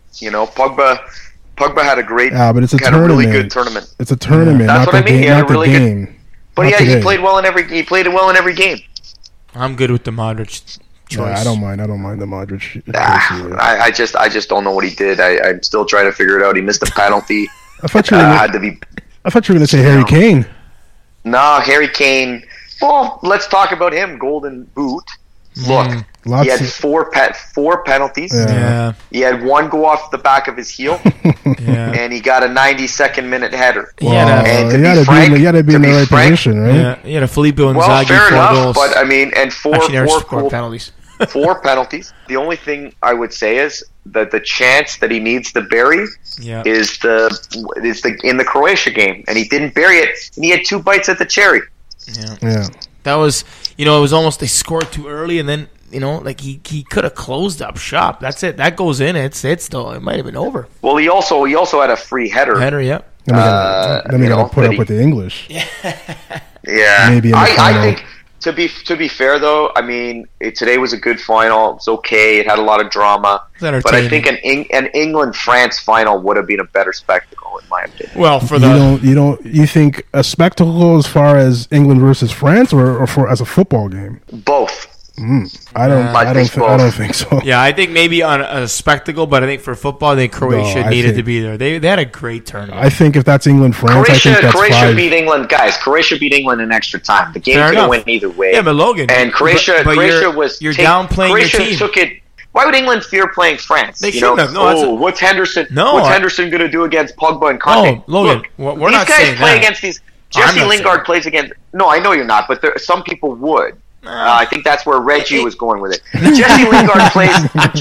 Speaker 9: Pogba had a great,
Speaker 7: but it's a
Speaker 9: had
Speaker 7: tournament.
Speaker 9: a really good tournament.
Speaker 7: It's a tournament,
Speaker 9: That's
Speaker 7: not
Speaker 9: what
Speaker 7: the
Speaker 9: I mean.
Speaker 7: game.
Speaker 9: He had
Speaker 7: Not
Speaker 9: a
Speaker 7: the
Speaker 9: really good-
Speaker 7: game.
Speaker 9: But
Speaker 7: Not
Speaker 9: yeah,
Speaker 7: today.
Speaker 9: he played well in every game.
Speaker 10: I'm good with the Modric choice.
Speaker 7: Yeah, I don't mind the Modric. choice either.
Speaker 9: I just don't know what he did. I'm still trying to figure it out. He missed a penalty.
Speaker 7: I thought you were
Speaker 9: Had to be.
Speaker 7: I thought you were going to say Harry Kane.
Speaker 9: No, Harry Kane. Well, let's talk about him. Golden Boot. Look,
Speaker 7: Lots
Speaker 9: he had
Speaker 7: of-
Speaker 9: four penalties.
Speaker 10: Yeah.
Speaker 9: He had one go off the back of his heel,
Speaker 10: Yeah.
Speaker 9: and he got a 92nd minute header.
Speaker 10: He had a-
Speaker 9: And to
Speaker 7: you
Speaker 9: be frank,
Speaker 7: gotta be in the right position, right?
Speaker 10: Yeah, he had a Filippo Inzaghi
Speaker 9: well, fair
Speaker 10: 4
Speaker 9: enough,
Speaker 10: goals.
Speaker 9: but I mean, and four
Speaker 10: Actually, never scored
Speaker 9: goal-
Speaker 10: penalties.
Speaker 9: 4 penalties. The only thing I would say is that the chance that he needs to bury
Speaker 10: Yeah.
Speaker 9: is in the Croatia game, and he didn't bury it, and he had 2 bites at the cherry.
Speaker 7: Yeah.
Speaker 10: That was, it was almost they scored too early, and then he could have closed up shop. That's it. That goes in. It's still. It might have been over.
Speaker 9: Well, he also had a free header.
Speaker 10: Yeah.
Speaker 7: Then we gotta put up with the English.
Speaker 9: Yeah,
Speaker 7: Maybe in the
Speaker 9: I
Speaker 7: final.
Speaker 9: think to be fair though, I mean today was a good final. It's okay. It had a lot of drama, but I think an England-France final would have been a better spectacle in my opinion.
Speaker 10: Well, for
Speaker 7: You think a spectacle as far as England versus France, or for as a football game?
Speaker 9: Both.
Speaker 7: I don't think so.
Speaker 10: Yeah, I think maybe on a spectacle, but I think for football, I think Croatia
Speaker 7: No, I
Speaker 10: needed
Speaker 7: think-
Speaker 10: to be there. They had a great tournament.
Speaker 7: I think if that's England France, I think that's
Speaker 9: Croatia
Speaker 7: 5.
Speaker 9: beat England, guys. Croatia beat England in extra time. The game
Speaker 10: Fair
Speaker 9: could have
Speaker 10: enough.
Speaker 9: went either way.
Speaker 10: Yeah, but Logan,
Speaker 9: and Croatia,
Speaker 10: but
Speaker 9: Croatia was
Speaker 10: you're downplaying your
Speaker 9: Croatia
Speaker 10: team.
Speaker 9: took it. Why would England fear playing France?
Speaker 10: They shouldn't have. No, that's
Speaker 9: what's Henderson?
Speaker 10: No,
Speaker 9: what's
Speaker 10: I-
Speaker 9: Henderson going to do against Pogba and Conte?
Speaker 10: No, Logan,
Speaker 9: Look,
Speaker 10: we're
Speaker 9: these
Speaker 10: not
Speaker 9: guys
Speaker 10: saying
Speaker 9: play
Speaker 10: that.
Speaker 9: against these.
Speaker 10: I'm
Speaker 9: Jesse
Speaker 10: not saying
Speaker 9: Lingard
Speaker 10: that.
Speaker 9: plays against. No, I know you're not, but some people would. I think that's where Reggie was going with it. Jesse Lingard plays.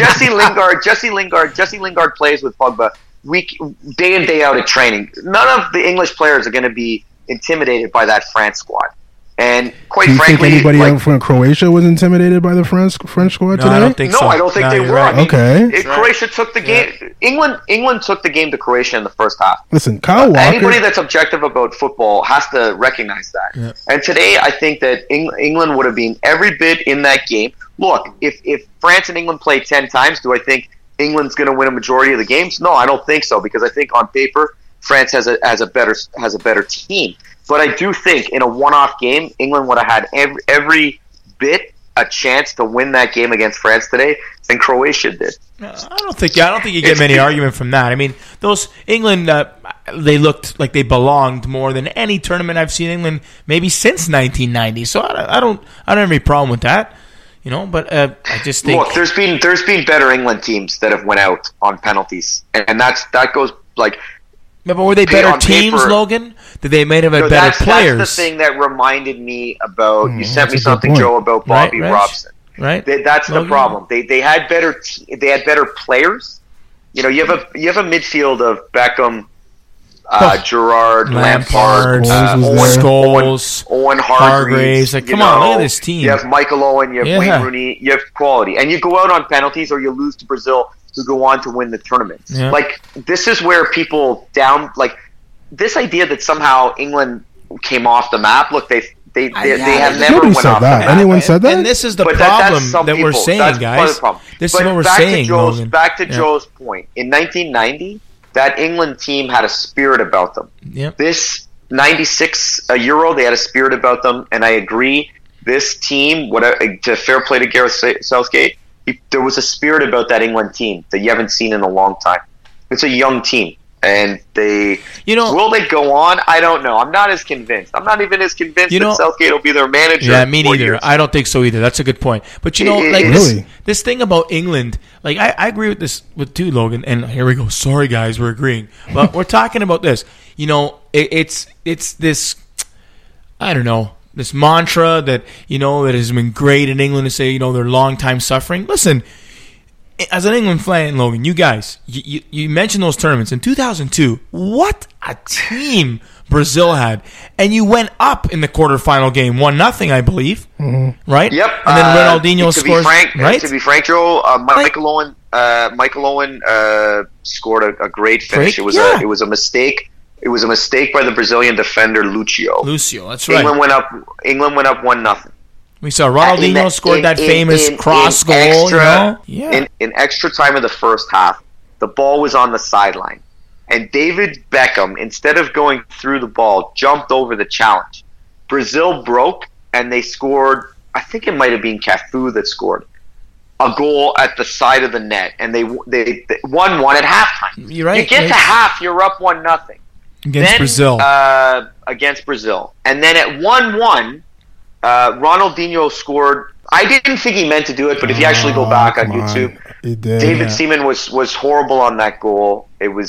Speaker 9: Jesse Lingard plays with Pogba day in day out at training. None of the English players are going to be intimidated by that France squad. And quite
Speaker 7: Do you
Speaker 9: frankly,
Speaker 7: think anybody out from Croatia was intimidated by the French squad today?
Speaker 10: I don't think so.
Speaker 9: I don't think they
Speaker 10: you're
Speaker 9: were.
Speaker 10: right.
Speaker 9: I mean,
Speaker 7: Okay.
Speaker 9: Croatia took the game. England took the game to Croatia in the first half.
Speaker 7: Listen, Kyle Walker.
Speaker 9: Anybody that's objective about football has to recognize that.
Speaker 10: Yeah.
Speaker 9: And today, I think that England would have been every bit in that game. Look, if France and England play 10 times, do I think England's going to win a majority of the games? No, I don't think so, because I think on paper France has a better team. But I do think in a one-off game, England would have had every bit a chance to win that game against France today than Croatia did.
Speaker 10: I don't think you get many argument from that. I mean, those England, they looked like they belonged more than any tournament I've seen England maybe since 1990. So I don't have any problem with that. But I just think
Speaker 9: Look, there's been better England teams that have went out on penalties, and that goes like
Speaker 10: Yeah, but were they better teams, Logan? Did they may have had better players?
Speaker 9: That's the thing that reminded me about. You sent me something, Joe, about Bobby Robson.
Speaker 10: Right.
Speaker 9: That's the problem. They had better. They had better players. You have a midfield of Beckham, Gerrard, Lampard, Owen Hargreaves.
Speaker 10: Like, come on, look at this team.
Speaker 9: You have Michael Owen. You have Wayne Rooney. You have quality, and you go out on penalties or you lose to Brazil, who go on to win the tournament.
Speaker 10: Yeah.
Speaker 9: Like, this is where people this idea that somehow England came off the map. Look, they have never went off the map.
Speaker 7: Anyone said that?
Speaker 10: And this is the problem that we're saying, guys. This is what we're saying, Logan.
Speaker 9: Back to Joe's point. In 1990, that England team had a spirit about them.
Speaker 10: Yep.
Speaker 9: This 96 Euro, they had a spirit about them, and I agree. This team, to fair play to Gareth Southgate, there was a spirit about that England team that you haven't seen in a long time. It's a young team. And will they go on? I don't know. I'm not as convinced. I'm not even as convinced that Southgate will be their manager.
Speaker 10: Yeah, me neither. I don't think so either. That's a good point. But this thing about England, like I agree with this with too, Logan. And here we go. Sorry, guys, we're agreeing. But we're talking about this. It's this. I don't know. This mantra that that has been great in England to say they're long time suffering. Listen. As an England fan, Logan, you guys, you mentioned those tournaments. In 2002, what a team Brazil had. And you went up in the quarterfinal game, 1-0, I believe. Mm-hmm. Right?
Speaker 9: Yep.
Speaker 10: And then Ronaldinho scores. Right?
Speaker 9: To be frank, Joe, Michael Owen scored a great finish. It was a mistake. It was a mistake by the Brazilian defender, Lucio, that's right. England went up 1-0.
Speaker 10: We saw Ronaldinho scored that famous cross goal.
Speaker 9: In extra time of the first half, the ball was on the sideline. And David Beckham, instead of going through the ball, jumped over the challenge. Brazil broke, and they scored, I think it might have been Cafu that scored, a goal at the side of the net. And they won one at halftime.
Speaker 10: You're right.
Speaker 9: You get to half, you're up 1-0.
Speaker 10: Against Brazil.
Speaker 9: Against Brazil. And then at 1-1... Ronaldinho scored. I didn't think he meant to do it, but if you actually go back on YouTube, David Seaman was horrible on that goal.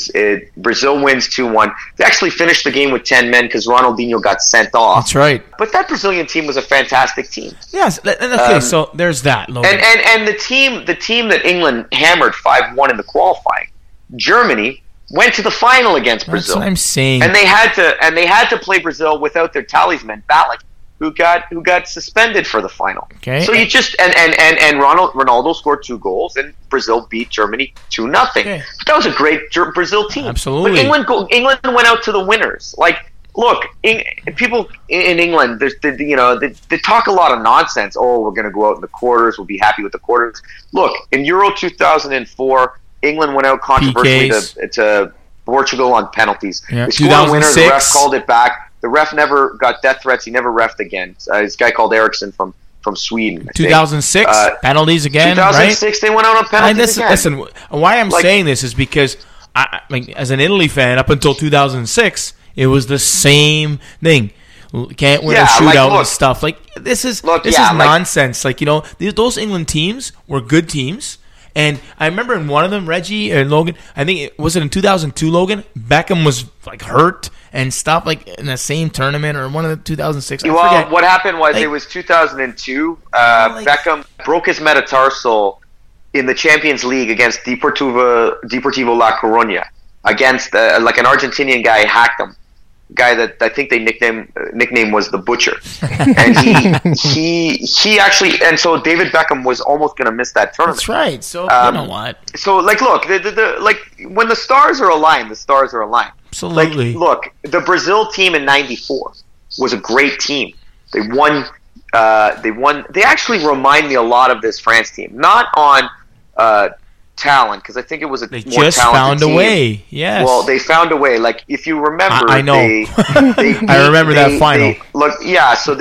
Speaker 9: Brazil wins 2-1. They actually finished the game with 10 men because Ronaldinho got sent off.
Speaker 10: That's right.
Speaker 9: But that Brazilian team was a fantastic team.
Speaker 10: Yes. Okay, so there's that. Logan.
Speaker 9: And the team that England hammered 5-1 in the qualifying, Germany went to the final against Brazil.
Speaker 10: That's what I'm saying.
Speaker 9: And they had to play Brazil without their talisman Ballack, who got suspended for the final.
Speaker 10: Okay.
Speaker 9: So you just and Ronaldo scored 2 goals and Brazil beat Germany 2-0. Okay. That was a great Brazil team.
Speaker 10: Absolutely.
Speaker 9: But England went out to the winners. Like, look, people in England, they talk a lot of nonsense. Oh, we're going to go out in the quarters. We'll be happy with the quarters. Look, in Euro 2004, England went out controversially to Portugal on penalties.
Speaker 10: Yeah.
Speaker 9: They scored a winner. The ref called it back. The ref never got death threats. He never refed again. This guy called Eriksson from Sweden.
Speaker 10: 2006 penalties again.
Speaker 9: 2006
Speaker 10: right?
Speaker 9: They went out on penalties again.
Speaker 10: Listen, why I'm saying this is because as an Italy fan, up until 2006, it was the same thing. Can't win a shootout and stuff. Like this is nonsense. Like those England teams were good teams. And I remember in one of them, Reggie and Logan, I think it was in 2002, Logan, Beckham was like hurt and stuff like in the same tournament or one of the 2006.
Speaker 9: Well, what happened was it was 2002. Beckham broke his metatarsal in the Champions League against Deportivo La Coruña against like an Argentinian guy hacked him. Guy that I think they nickname was the Butcher, and he actually, and so David Beckham was almost going to miss that tournament.
Speaker 10: That's right. So you know what?
Speaker 9: So like, look, like when the stars are aligned, the stars are aligned.
Speaker 10: Absolutely.
Speaker 9: Like, look, the Brazil team in '94 was a great team. They won. They actually remind me a lot of this France team, not on talent, because I think it was a more talented team. They just found
Speaker 10: a way. Yes.
Speaker 9: Well, they found a way. Like, if you remember,
Speaker 10: I know.
Speaker 9: They beat,
Speaker 10: I remember that final.
Speaker 9: So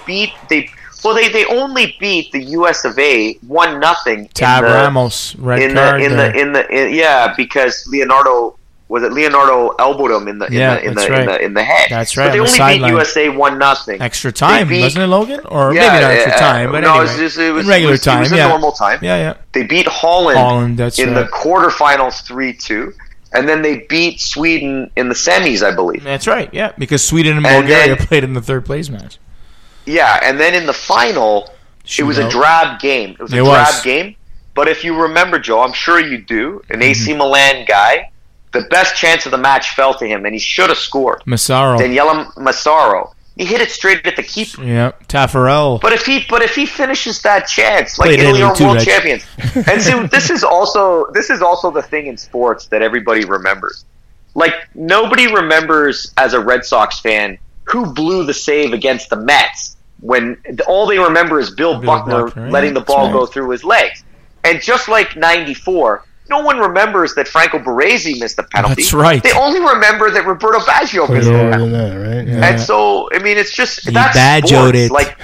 Speaker 9: they only beat the US of A 1-0.
Speaker 10: Tab Ramos, red card.
Speaker 9: Because Leonardo elbowed him in the head.
Speaker 10: That's right.
Speaker 9: But they only beat USA 1-0.
Speaker 10: Extra time, wasn't it, Logan? Or maybe not extra time, but anyway.
Speaker 9: It was
Speaker 10: regular time.
Speaker 9: It was normal time.
Speaker 10: Yeah.
Speaker 9: They beat Holland in the quarterfinals 3-2. and then they beat Sweden in the semis, I believe.
Speaker 10: That's right, yeah, because Sweden and Bulgaria played in the third place match.
Speaker 9: Yeah, and then in the final, it was a drab game. It was a drab game. But if you remember, Joe, I'm sure you do, an AC Milan guy, the best chance of the match fell to him, and he should have scored.
Speaker 10: Massaro.
Speaker 9: Daniele Massaro. He hit it straight at the keeper.
Speaker 10: Yeah, Taffarel.
Speaker 9: But if he finishes that chance, like Italy are world champions. And so this is also the thing in sports that everybody remembers. Like, nobody remembers as a Red Sox fan who blew the save against the Mets, when all they remember is Bill Buckner letting the ball go through his legs. And just like 94, no one remembers that Franco Baresi missed the penalty.
Speaker 10: That's right.
Speaker 9: They only remember that Roberto Baggio missed the penalty.
Speaker 7: Right? Yeah.
Speaker 9: And so, I mean, it's just
Speaker 10: that's
Speaker 9: sports.
Speaker 10: It.
Speaker 9: Like,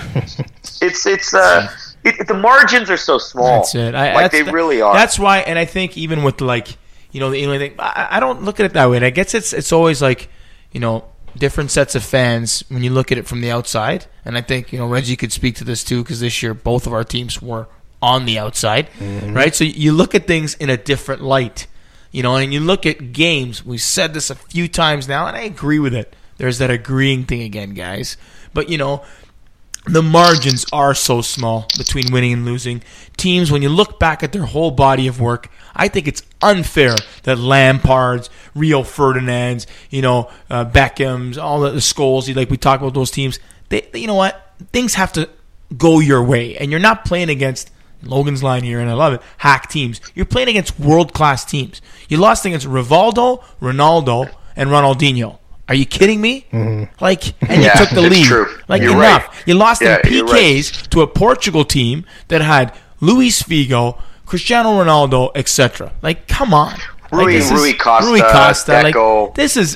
Speaker 9: the margins are so small.
Speaker 10: That's it.
Speaker 9: They really are.
Speaker 10: That's why, and I think even with the England thing, I don't look at it that way. And I guess it's always like, different sets of fans when you look at it from the outside. And I think, Reggie could speak to this too, because this year both of our teams were on the outside, right? So you look at things in a different light, and you look at games. We've said this a few times now, and I agree with it. There's that agreeing thing again, guys. But, the margins are so small between winning and losing. Teams, when you look back at their whole body of work, I think it's unfair that Lampard's, Rio Ferdinand's, Beckham's, all the Scholes, like we talk about those teams, you know what? Things have to go your way. And you're not playing against Logan's line here, and I love it, hack teams. You're playing against world-class teams. You lost against Rivaldo, Ronaldo, and Ronaldinho. Are you kidding me? Mm-hmm. And you took the lead.
Speaker 9: True.
Speaker 10: You're enough. Right. You lost in PKs to a Portugal team that had Luis Figo, Cristiano Ronaldo, etc. Come on.
Speaker 9: Rui Costa, Deco.
Speaker 10: This is...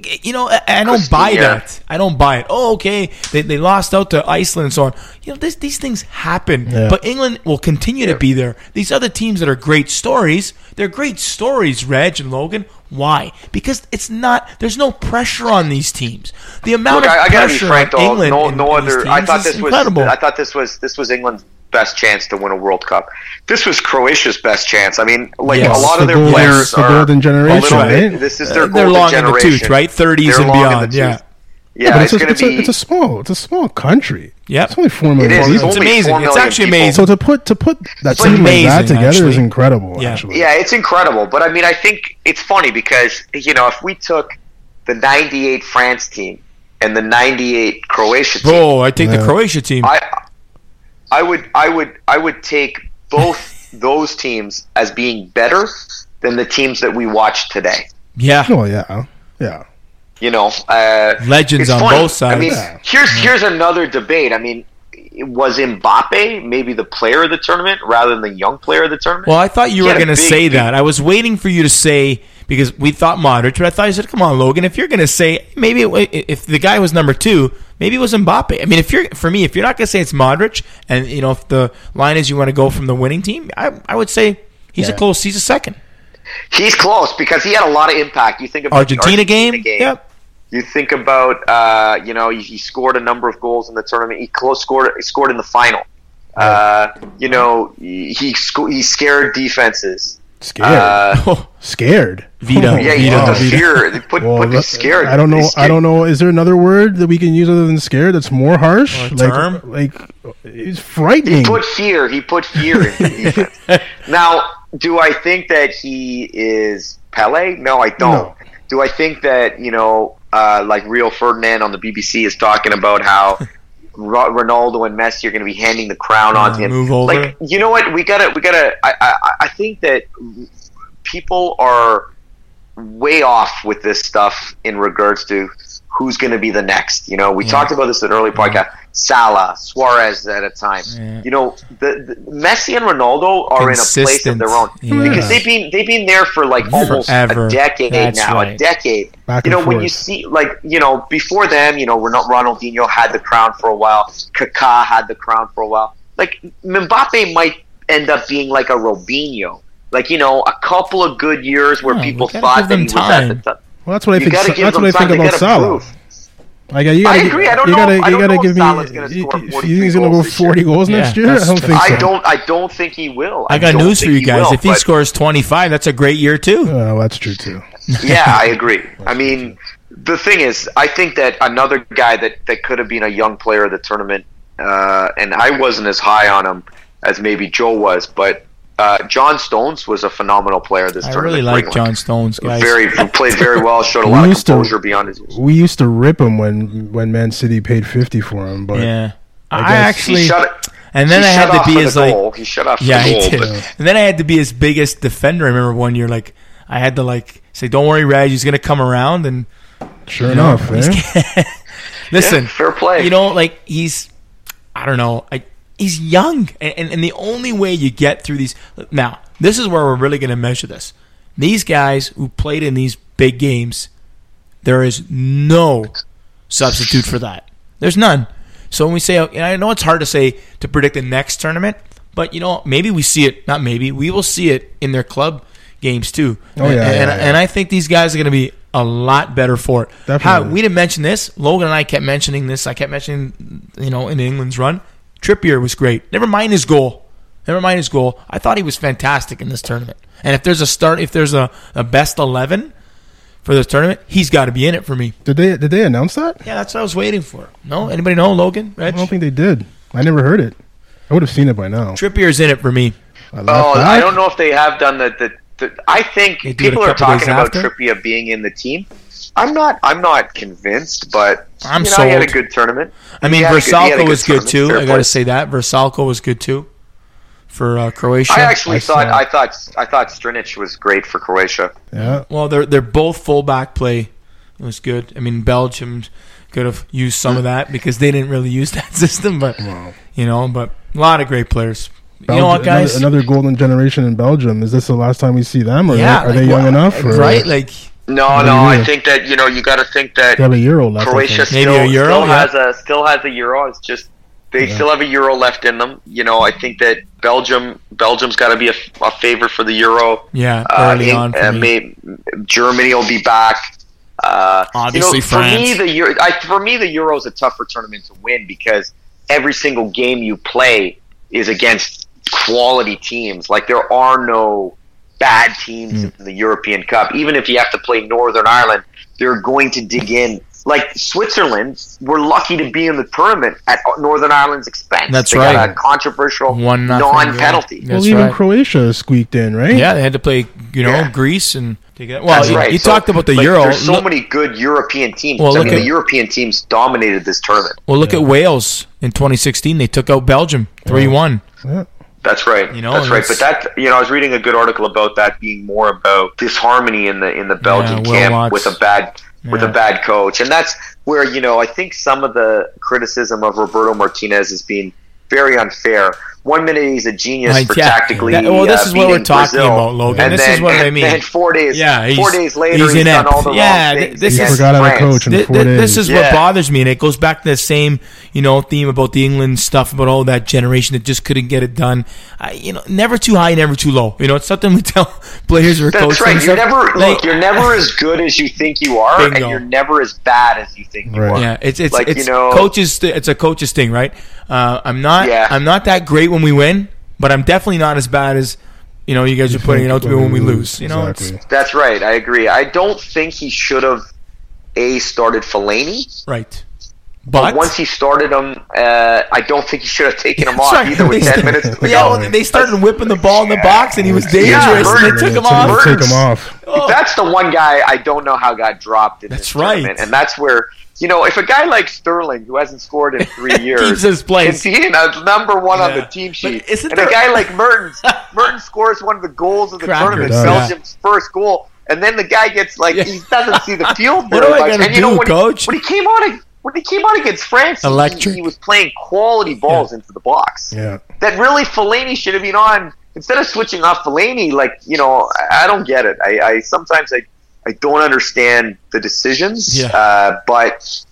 Speaker 10: I don't buy that. I don't buy it. Oh, okay. They lost out to Iceland and so on. These things happen. Yeah. But England will continue to be there. These other teams that are great stories, they're great stories, Reg and Logan. Why? Because there's no pressure on these teams. The amount of pressure on England
Speaker 9: I thought this was England's best chance to win a World Cup. This was Croatia's best chance. I mean, a lot of their players are
Speaker 7: golden generation, right?
Speaker 9: This is their golden
Speaker 10: they're long
Speaker 9: generation.
Speaker 10: In the tooth, right? 30s and beyond.
Speaker 9: Yeah,
Speaker 7: it's a small country.
Speaker 10: Yeah,
Speaker 7: it's only 4 million.
Speaker 10: It's amazing. It's actually amazing.
Speaker 7: So to put that team like that together is incredible.
Speaker 10: Yeah.
Speaker 7: Actually,
Speaker 9: yeah, it's incredible. But I mean, I think it's funny because if we took the '98 France team and the '98 Croatia team,
Speaker 10: I take the Croatia team.
Speaker 9: I would take both those teams as being better than the teams that we watch today.
Speaker 10: Yeah.
Speaker 7: Oh yeah.
Speaker 10: Legends on both sides.
Speaker 9: I mean, here's another debate. I mean, was Mbappe maybe the player of the tournament rather than the young player of the tournament?
Speaker 10: Well, I thought you were going to say that. I was waiting for you to say, because we thought Modric, but I thought you said, come on, Logan, if you're going to say, maybe if the guy was number 2, maybe it was Mbappe. I mean, if you're not going to say it's Modric, and if the line is you want to go from the winning team, I would say he's a second.
Speaker 9: He's close because he had a lot of impact. You think about
Speaker 10: Argentina game. Yep.
Speaker 9: You think about, he scored a number of goals in the tournament. He scored in the final. He scared defenses.
Speaker 7: Scared.
Speaker 10: Vito.
Speaker 9: Yeah, he put the fear. Put the scared.
Speaker 7: I don't know. Is there another word that we can use other than scared that's more harsh?
Speaker 10: Term?
Speaker 7: It's frightening.
Speaker 9: He put fear in the defense. Now, do I think that he is Pele? No, I don't. No. Do I think that, like Rio Ferdinand on the BBC is talking about how Ronaldo and Messi are going to be handing the crown on to him?
Speaker 10: Move over.
Speaker 9: Like, you know what? We gotta. I think that people are way off with this stuff in regards to who's going to be the next. We talked about this in an early podcast. Salah, Suarez at a time. Yeah. The Messi and Ronaldo are in a place of their own because they've been there for almost a decade now. Right. A decade. When you see before them, Ronaldinho had the crown for a while. Kaká had the crown for a while. Mbappe might end up being like a Robinho. A couple of good years where people thought that he was at the top.
Speaker 7: Well, that's what I think. That's what I think about Salah.
Speaker 9: I agree. I don't know.
Speaker 7: You got to give me. You think he's going to go 40 goals next year? I don't think so.
Speaker 9: I don't think he will.
Speaker 10: I got news for you guys. If he scores 25, that's a great year too.
Speaker 7: Well, that's true too.
Speaker 9: Yeah, I agree. I mean, the thing is, I think that another guy that could have been a young player of the tournament, and I wasn't as high on him as maybe Joe was, but John Stones was a phenomenal player this tournament.
Speaker 10: I really like John Stones, guys.
Speaker 9: Played very well, showed a lot of composure beyond his years.
Speaker 7: We used to rip him when Man City paid 50 for him, but
Speaker 10: yeah,
Speaker 7: I
Speaker 10: actually.
Speaker 9: And
Speaker 10: then I had to be his
Speaker 9: like he shut off.
Speaker 10: Yeah, he did. And then I had to be his biggest defender. I remember one year, like I had to say, "Don't worry, Reg, he's gonna come around." And
Speaker 7: sure enough,
Speaker 10: listen,
Speaker 9: fair play.
Speaker 10: He's, I don't know, he's young, and the only way you get through these. Now, this is where we're really gonna measure this. These guys who played in these big games, there is no substitute for that. There's none. So when we say, I know it's hard to say to predict the next tournament, but maybe we see it. Not maybe, we will see it in their club games too.
Speaker 7: Oh yeah,
Speaker 10: and I think these guys are going to be a lot better for it.
Speaker 7: Definitely.
Speaker 10: We didn't mention this. Logan and I kept mentioning this. I kept mentioning, in England's run, Trippier was great. Never mind his goal. I thought he was fantastic in this tournament. And if there's a best 11 for this tournament, he's got to be in it for me.
Speaker 7: Did they announce that?
Speaker 10: Yeah, that's what I was waiting for. No? Anybody know, Logan? Reg?
Speaker 7: I don't think they did. I never heard it. I would have seen it by now.
Speaker 10: Trippier's in it for me.
Speaker 9: I don't know if they have done the I think people are talking about Trippier being in the team. I'm not convinced, but he had a good tournament.
Speaker 10: I mean, Vrsaljko was good too. I got to say that Vrsaljko was good too for Croatia.
Speaker 9: I thought Strinic was great for Croatia.
Speaker 7: Yeah.
Speaker 10: Well, they're both fullback play. It was good. I mean, Belgium could have used some of that because they didn't really use that system, but but a lot of great players. You know what, guys?
Speaker 7: Another golden generation in Belgium. Is this the last time we see them, or are they young enough? Or?
Speaker 10: Right,
Speaker 9: No, I think that you got to think that
Speaker 7: they have a Euro left.
Speaker 9: Croatia still has a Euro. It's just they still have a Euro left in them. I think that Belgium's got to be a favorite for the Euro.
Speaker 10: Yeah, early on.
Speaker 9: Germany will be back.
Speaker 10: Obviously, France.
Speaker 9: For me, the Euro is a tougher tournament to win because every single game you play is against quality teams. Like there are no bad teams in the European Cup. Even if you have to play Northern Ireland, they're going to dig in. Like Switzerland, we're lucky to be in the tournament at Northern Ireland's expense.
Speaker 10: That's
Speaker 9: they
Speaker 10: right.
Speaker 9: Got a controversial non-penalty.
Speaker 7: Well, even Croatia squeaked in, right?
Speaker 10: Yeah, they had to play, Greece and take it. Well,
Speaker 9: that's right.
Speaker 10: You talked about the Euro.
Speaker 9: There's so many good European teams. The European teams dominated this tournament.
Speaker 10: Well, look at Wales in 2016. They took out Belgium 3-1.
Speaker 7: Yeah.
Speaker 9: That's right. That's right. But I was reading a good article about that being more about disharmony in the Belgian camp with a bad coach, and that's where I think some of the criticism of Roberto Martinez is being very unfair. 1 minute he's a genius for tactically.
Speaker 10: This is what we're talking
Speaker 9: Brazil,
Speaker 10: about, Logan. This is what I mean.
Speaker 9: And 4 days later, he's done all the wrong things.
Speaker 10: He
Speaker 7: forgot how to coach in 4 days.
Speaker 10: This is what bothers me, and it goes back to the same, theme about the England stuff about all that generation that just couldn't get it done. Never too high, never too low. It's something we tell players or coaches.
Speaker 9: That's right. You're never as good as you think you are, and you're never as bad as you think you are.
Speaker 10: Yeah, it's coaches. It's a coach's thing, right? I'm not that great when we win, but I'm definitely not as bad as you guys are putting it out to me when we lose.
Speaker 7: Exactly.
Speaker 9: That's right. I agree. I don't think he should have started Fellaini.
Speaker 10: Right.
Speaker 9: But once he started him, I don't think he should have taken him off either with 10 minutes to go.
Speaker 10: Well, they started whipping the ball in the box, and he was dangerous, and they took him off.
Speaker 9: Oh. That's the one guy I don't know how got dropped in this tournament. And that's where, if a guy like Sterling, who hasn't scored in 3 years,
Speaker 10: keeps his place,
Speaker 9: can be number one on the team sheet, and a guy like Mertens scores one of the goals of the tournament, Belgium's first goal, and then the guy gets he doesn't see the field very much.
Speaker 10: What do I do, Coach?
Speaker 9: When he came on against France, he was playing quality balls into the box.
Speaker 7: Yeah.
Speaker 9: That really Fellaini should have been on. Instead of switching off Fellaini, I don't get it. I sometimes I don't understand the decisions.
Speaker 10: Yeah.
Speaker 9: But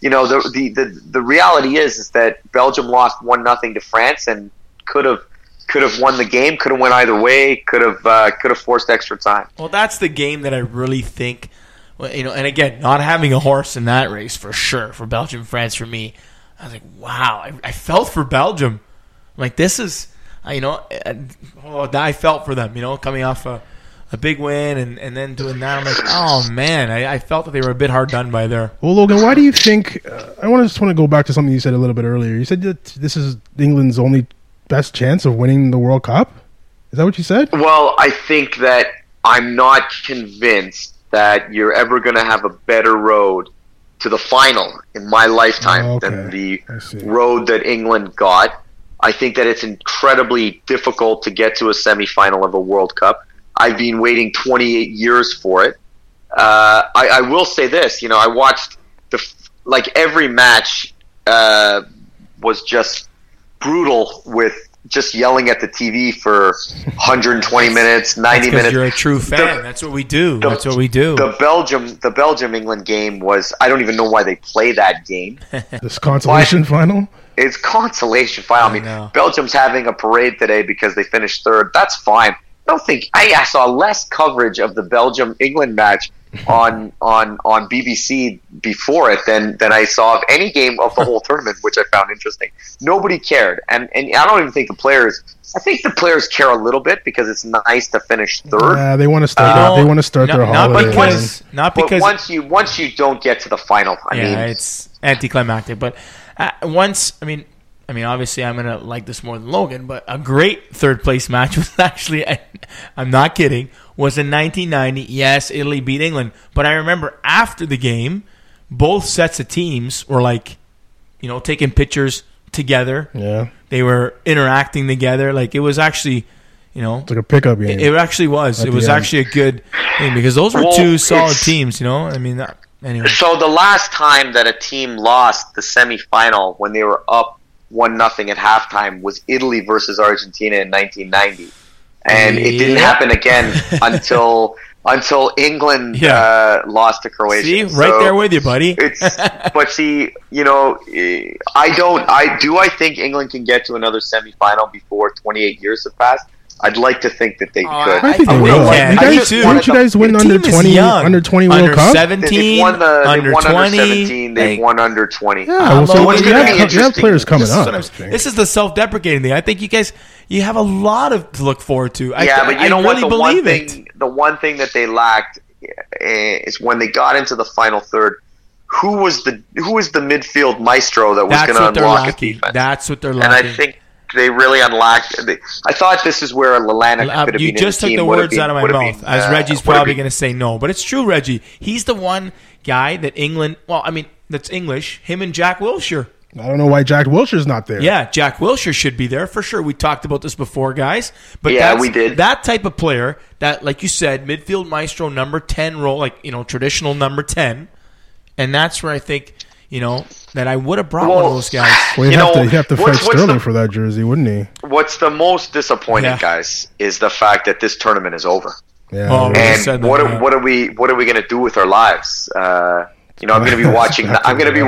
Speaker 9: the reality is that Belgium lost 1-0 to France and could have won the game, could have went either way, could have forced extra time.
Speaker 10: Well, that's the game that I really think. And again, not having a horse in that race for sure for Belgium, France for me, I was like, wow, I felt for Belgium. Like this is, I felt for them. Coming off a big win and then doing that. I'm like, oh man, I felt that they were a bit hard done by there.
Speaker 7: Well, Logan, why do you think? I just want to go back to something you said a little bit earlier. You said that this is England's only best chance of winning the World Cup. Is that what you said?
Speaker 9: Well, I think that I'm not convinced that you're ever going to have a better road to the final in my lifetime than the road that England got. I think that it's incredibly difficult to get to a semifinal of a World Cup. I've been waiting 28 years for it. I will say this, I watched every match was just brutal with just yelling at the TV for 120 minutes, 90 minutes.
Speaker 10: You're a true fan. That's what we do.
Speaker 9: The Belgium England game was, I don't even know why they play that game.
Speaker 7: This consolation final?
Speaker 9: It's consolation final. I mean, Belgium's having a parade today because they finished third. That's fine. I saw less coverage of the Belgium-England match on BBC before it than I saw of any game of the whole tournament, which I found interesting. Nobody cared, and I don't even think the players. I think the players care a little bit because it's nice to finish third.
Speaker 7: Yeah, they want to start. They want to start their holiday.
Speaker 9: But once you don't get to the final, I mean,
Speaker 10: it's anticlimactic. But once, I mean, obviously, I'm gonna like this more than Logan, but a great third place match was actually, I'm not kidding, was in 1990. Yes, Italy beat England, but I remember after the game, both sets of teams were taking pictures together.
Speaker 7: Yeah,
Speaker 10: they were interacting together. It was actually,
Speaker 7: it's like a pickup game.
Speaker 10: It actually was. It was actually a good thing because those were two solid teams. Anyway.
Speaker 9: So the last time that a team lost the semifinal when they were up 1-0 at halftime was Italy versus Argentina in 1990, and it didn't happen again until England lost to Croatia.
Speaker 10: See, right there with you, buddy.
Speaker 9: But see, I think England can get to another semifinal before 28 years have passed. I'd like to think that they could.
Speaker 7: I think they will. Didn't you guys win under 20 World Cup?
Speaker 10: 17,
Speaker 9: they've won
Speaker 10: under 20,
Speaker 9: under 17. They've won under 20.
Speaker 7: Yeah, so you have players coming up.
Speaker 10: This is the self-deprecating thing. I think you have a lot to look forward to.
Speaker 9: But you know
Speaker 10: what?
Speaker 9: The one thing that they lacked is when they got into the final third. Who was the midfield maestro that was going to unlock a defense?
Speaker 10: That's what they're lacking.
Speaker 9: And I think they really unlocked. I thought this is where Lallana could have been.
Speaker 10: You just took the words out of my mouth, as Reggie's probably going to say no, but it's true, Reggie. He's the one guy that England. Well, I mean, that's English. Him and Jack Wilshere.
Speaker 7: I don't know why Jack Wilshere's not there.
Speaker 10: Yeah, Jack Wilshere should be there for sure. We talked about this before, guys. But
Speaker 9: we did.
Speaker 10: That type of player, that, like you said, midfield maestro, number 10 role, traditional number 10, and that's where I think. That I would have brought one of those guys.
Speaker 7: Well, he'd have to fight Sterling for that jersey, wouldn't he?
Speaker 9: What's the most disappointing, guys, is the fact that this tournament is over.
Speaker 7: Yeah.
Speaker 9: And what are we going to do with our lives? I'm going to be watching. I'm going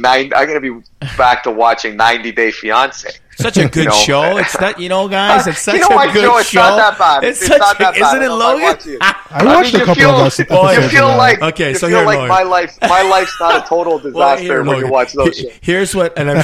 Speaker 9: to be back to watching 90 Day Fiance.
Speaker 10: Such a good show. It's that, guys. It's such a good show.
Speaker 9: It's not that bad.
Speaker 10: It's not that bad. Isn't it, Logan?
Speaker 7: I watched a couple of us.
Speaker 9: You feel like
Speaker 10: Logan.
Speaker 9: my life's not a total disaster when you watch those shows.
Speaker 10: Here's what, and I'm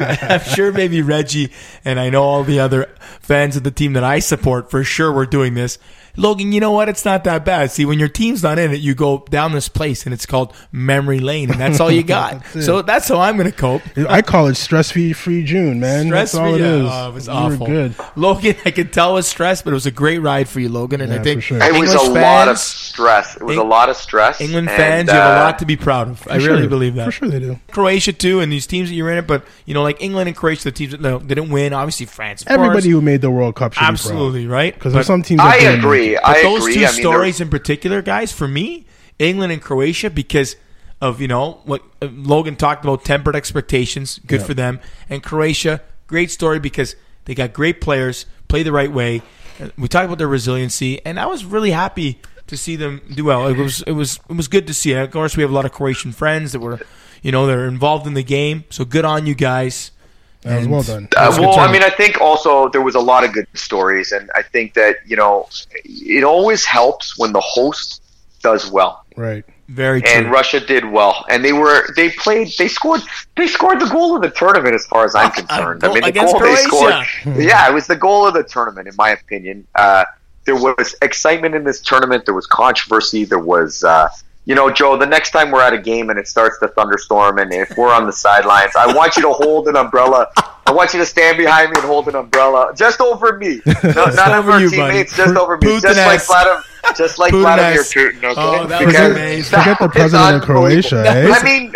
Speaker 10: sure maybe Reggie and I know all the other fans of the team that I support for sure were doing this. Logan, you know what? It's not that bad. See, when your team's not in it, you go down this place, and it's called memory lane, and that's all you got. So that's how I'm going to cope.
Speaker 7: I call it stress-free June, man. That's all it is.
Speaker 10: Oh, it was awful.
Speaker 7: Good.
Speaker 10: Logan, I could tell it was stress, but it was a great ride for you, Logan. And I think
Speaker 7: sure.
Speaker 9: It was a lot of stress. It was a lot of stress.
Speaker 10: England fans, you have a lot to be proud of. I really believe that.
Speaker 7: For sure they do.
Speaker 10: Croatia, too, and these teams that you're in it, but, like England and Croatia, the teams that didn't win, obviously France, of
Speaker 7: Everybody who made the World Cup should
Speaker 10: absolutely,
Speaker 7: be proud.
Speaker 10: right?
Speaker 7: Because there's some teams
Speaker 9: I agree.
Speaker 10: Those two stories in particular, guys, for me, England and Croatia, because of, what Logan talked about, tempered expectations, good for them. And Croatia, great story because they got great players, play the right way. We talked about their resiliency, and I was really happy to see them do well. It was good to see. Of course, we have a lot of Croatian friends that were, they're involved in the game. So good on you guys.
Speaker 7: That was well done.
Speaker 9: I think also there was a lot of good stories, and I think that it always helps when the host does well.
Speaker 7: Right.
Speaker 10: Very true.
Speaker 9: And Russia did well, and they scored the goal of the tournament as far as I'm concerned.
Speaker 10: Against Croatia.
Speaker 9: It was the goal of the tournament in my opinion. there was excitement in this tournament. There was controversy. There was, Joe, the next time we're at a game and it starts to thunderstorm, and if we're on the sidelines, I want you to hold an umbrella. I want you to stand behind me and hold an umbrella just over me. No, none of our teammates, just over me. Just like Vladimir Putin. Okay?
Speaker 10: Oh, that was amazing.
Speaker 7: Forget the president of Croatia. Eh?
Speaker 9: I mean,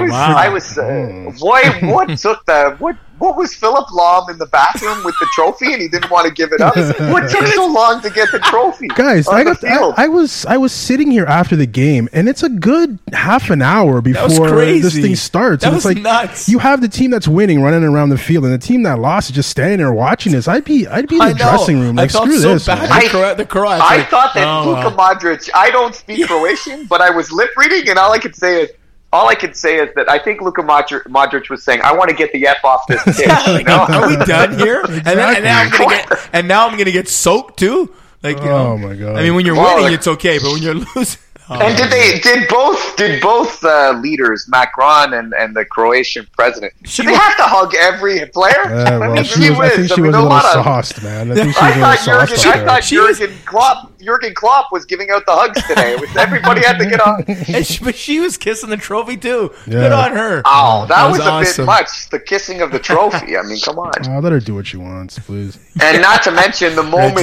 Speaker 9: what was Philip Lahm in the bathroom with the trophy and he didn't want to give it up? What took so long to get the trophy?
Speaker 7: Guys, I was sitting here after the game, and it's a good half an hour before this thing starts.
Speaker 10: That
Speaker 7: and
Speaker 10: was
Speaker 7: it's like
Speaker 10: nuts.
Speaker 7: You have the team that's winning running around the field, and the team that lost is just standing there watching this. I'd be in the dressing room like, screw this.
Speaker 10: Bad. The Croats.
Speaker 9: I thought that Luka Modric. I don't speak Croatian, but I was lip reading, and all I could say is that I think Luka Modric was saying, "I want to get the F off this pitch."
Speaker 10: Are we done here? Exactly. And now I'm gonna get soaked too.
Speaker 7: Oh my god!
Speaker 10: I mean, when you're winning, it's okay, but when you're losing.
Speaker 9: And did both leaders, Macron and the Croatian president, did they have to hug every player?
Speaker 7: I think she was a little sauced, man. I thought
Speaker 9: Jurgen Klopp was giving out the hugs today. Everybody had to get on.
Speaker 10: But she was kissing the trophy too. Yeah. Good on her.
Speaker 9: Oh, that was awesome. A bit much. The kissing of the trophy. I mean, come on.
Speaker 7: Let her do what she wants, please.
Speaker 9: And not to mention the moment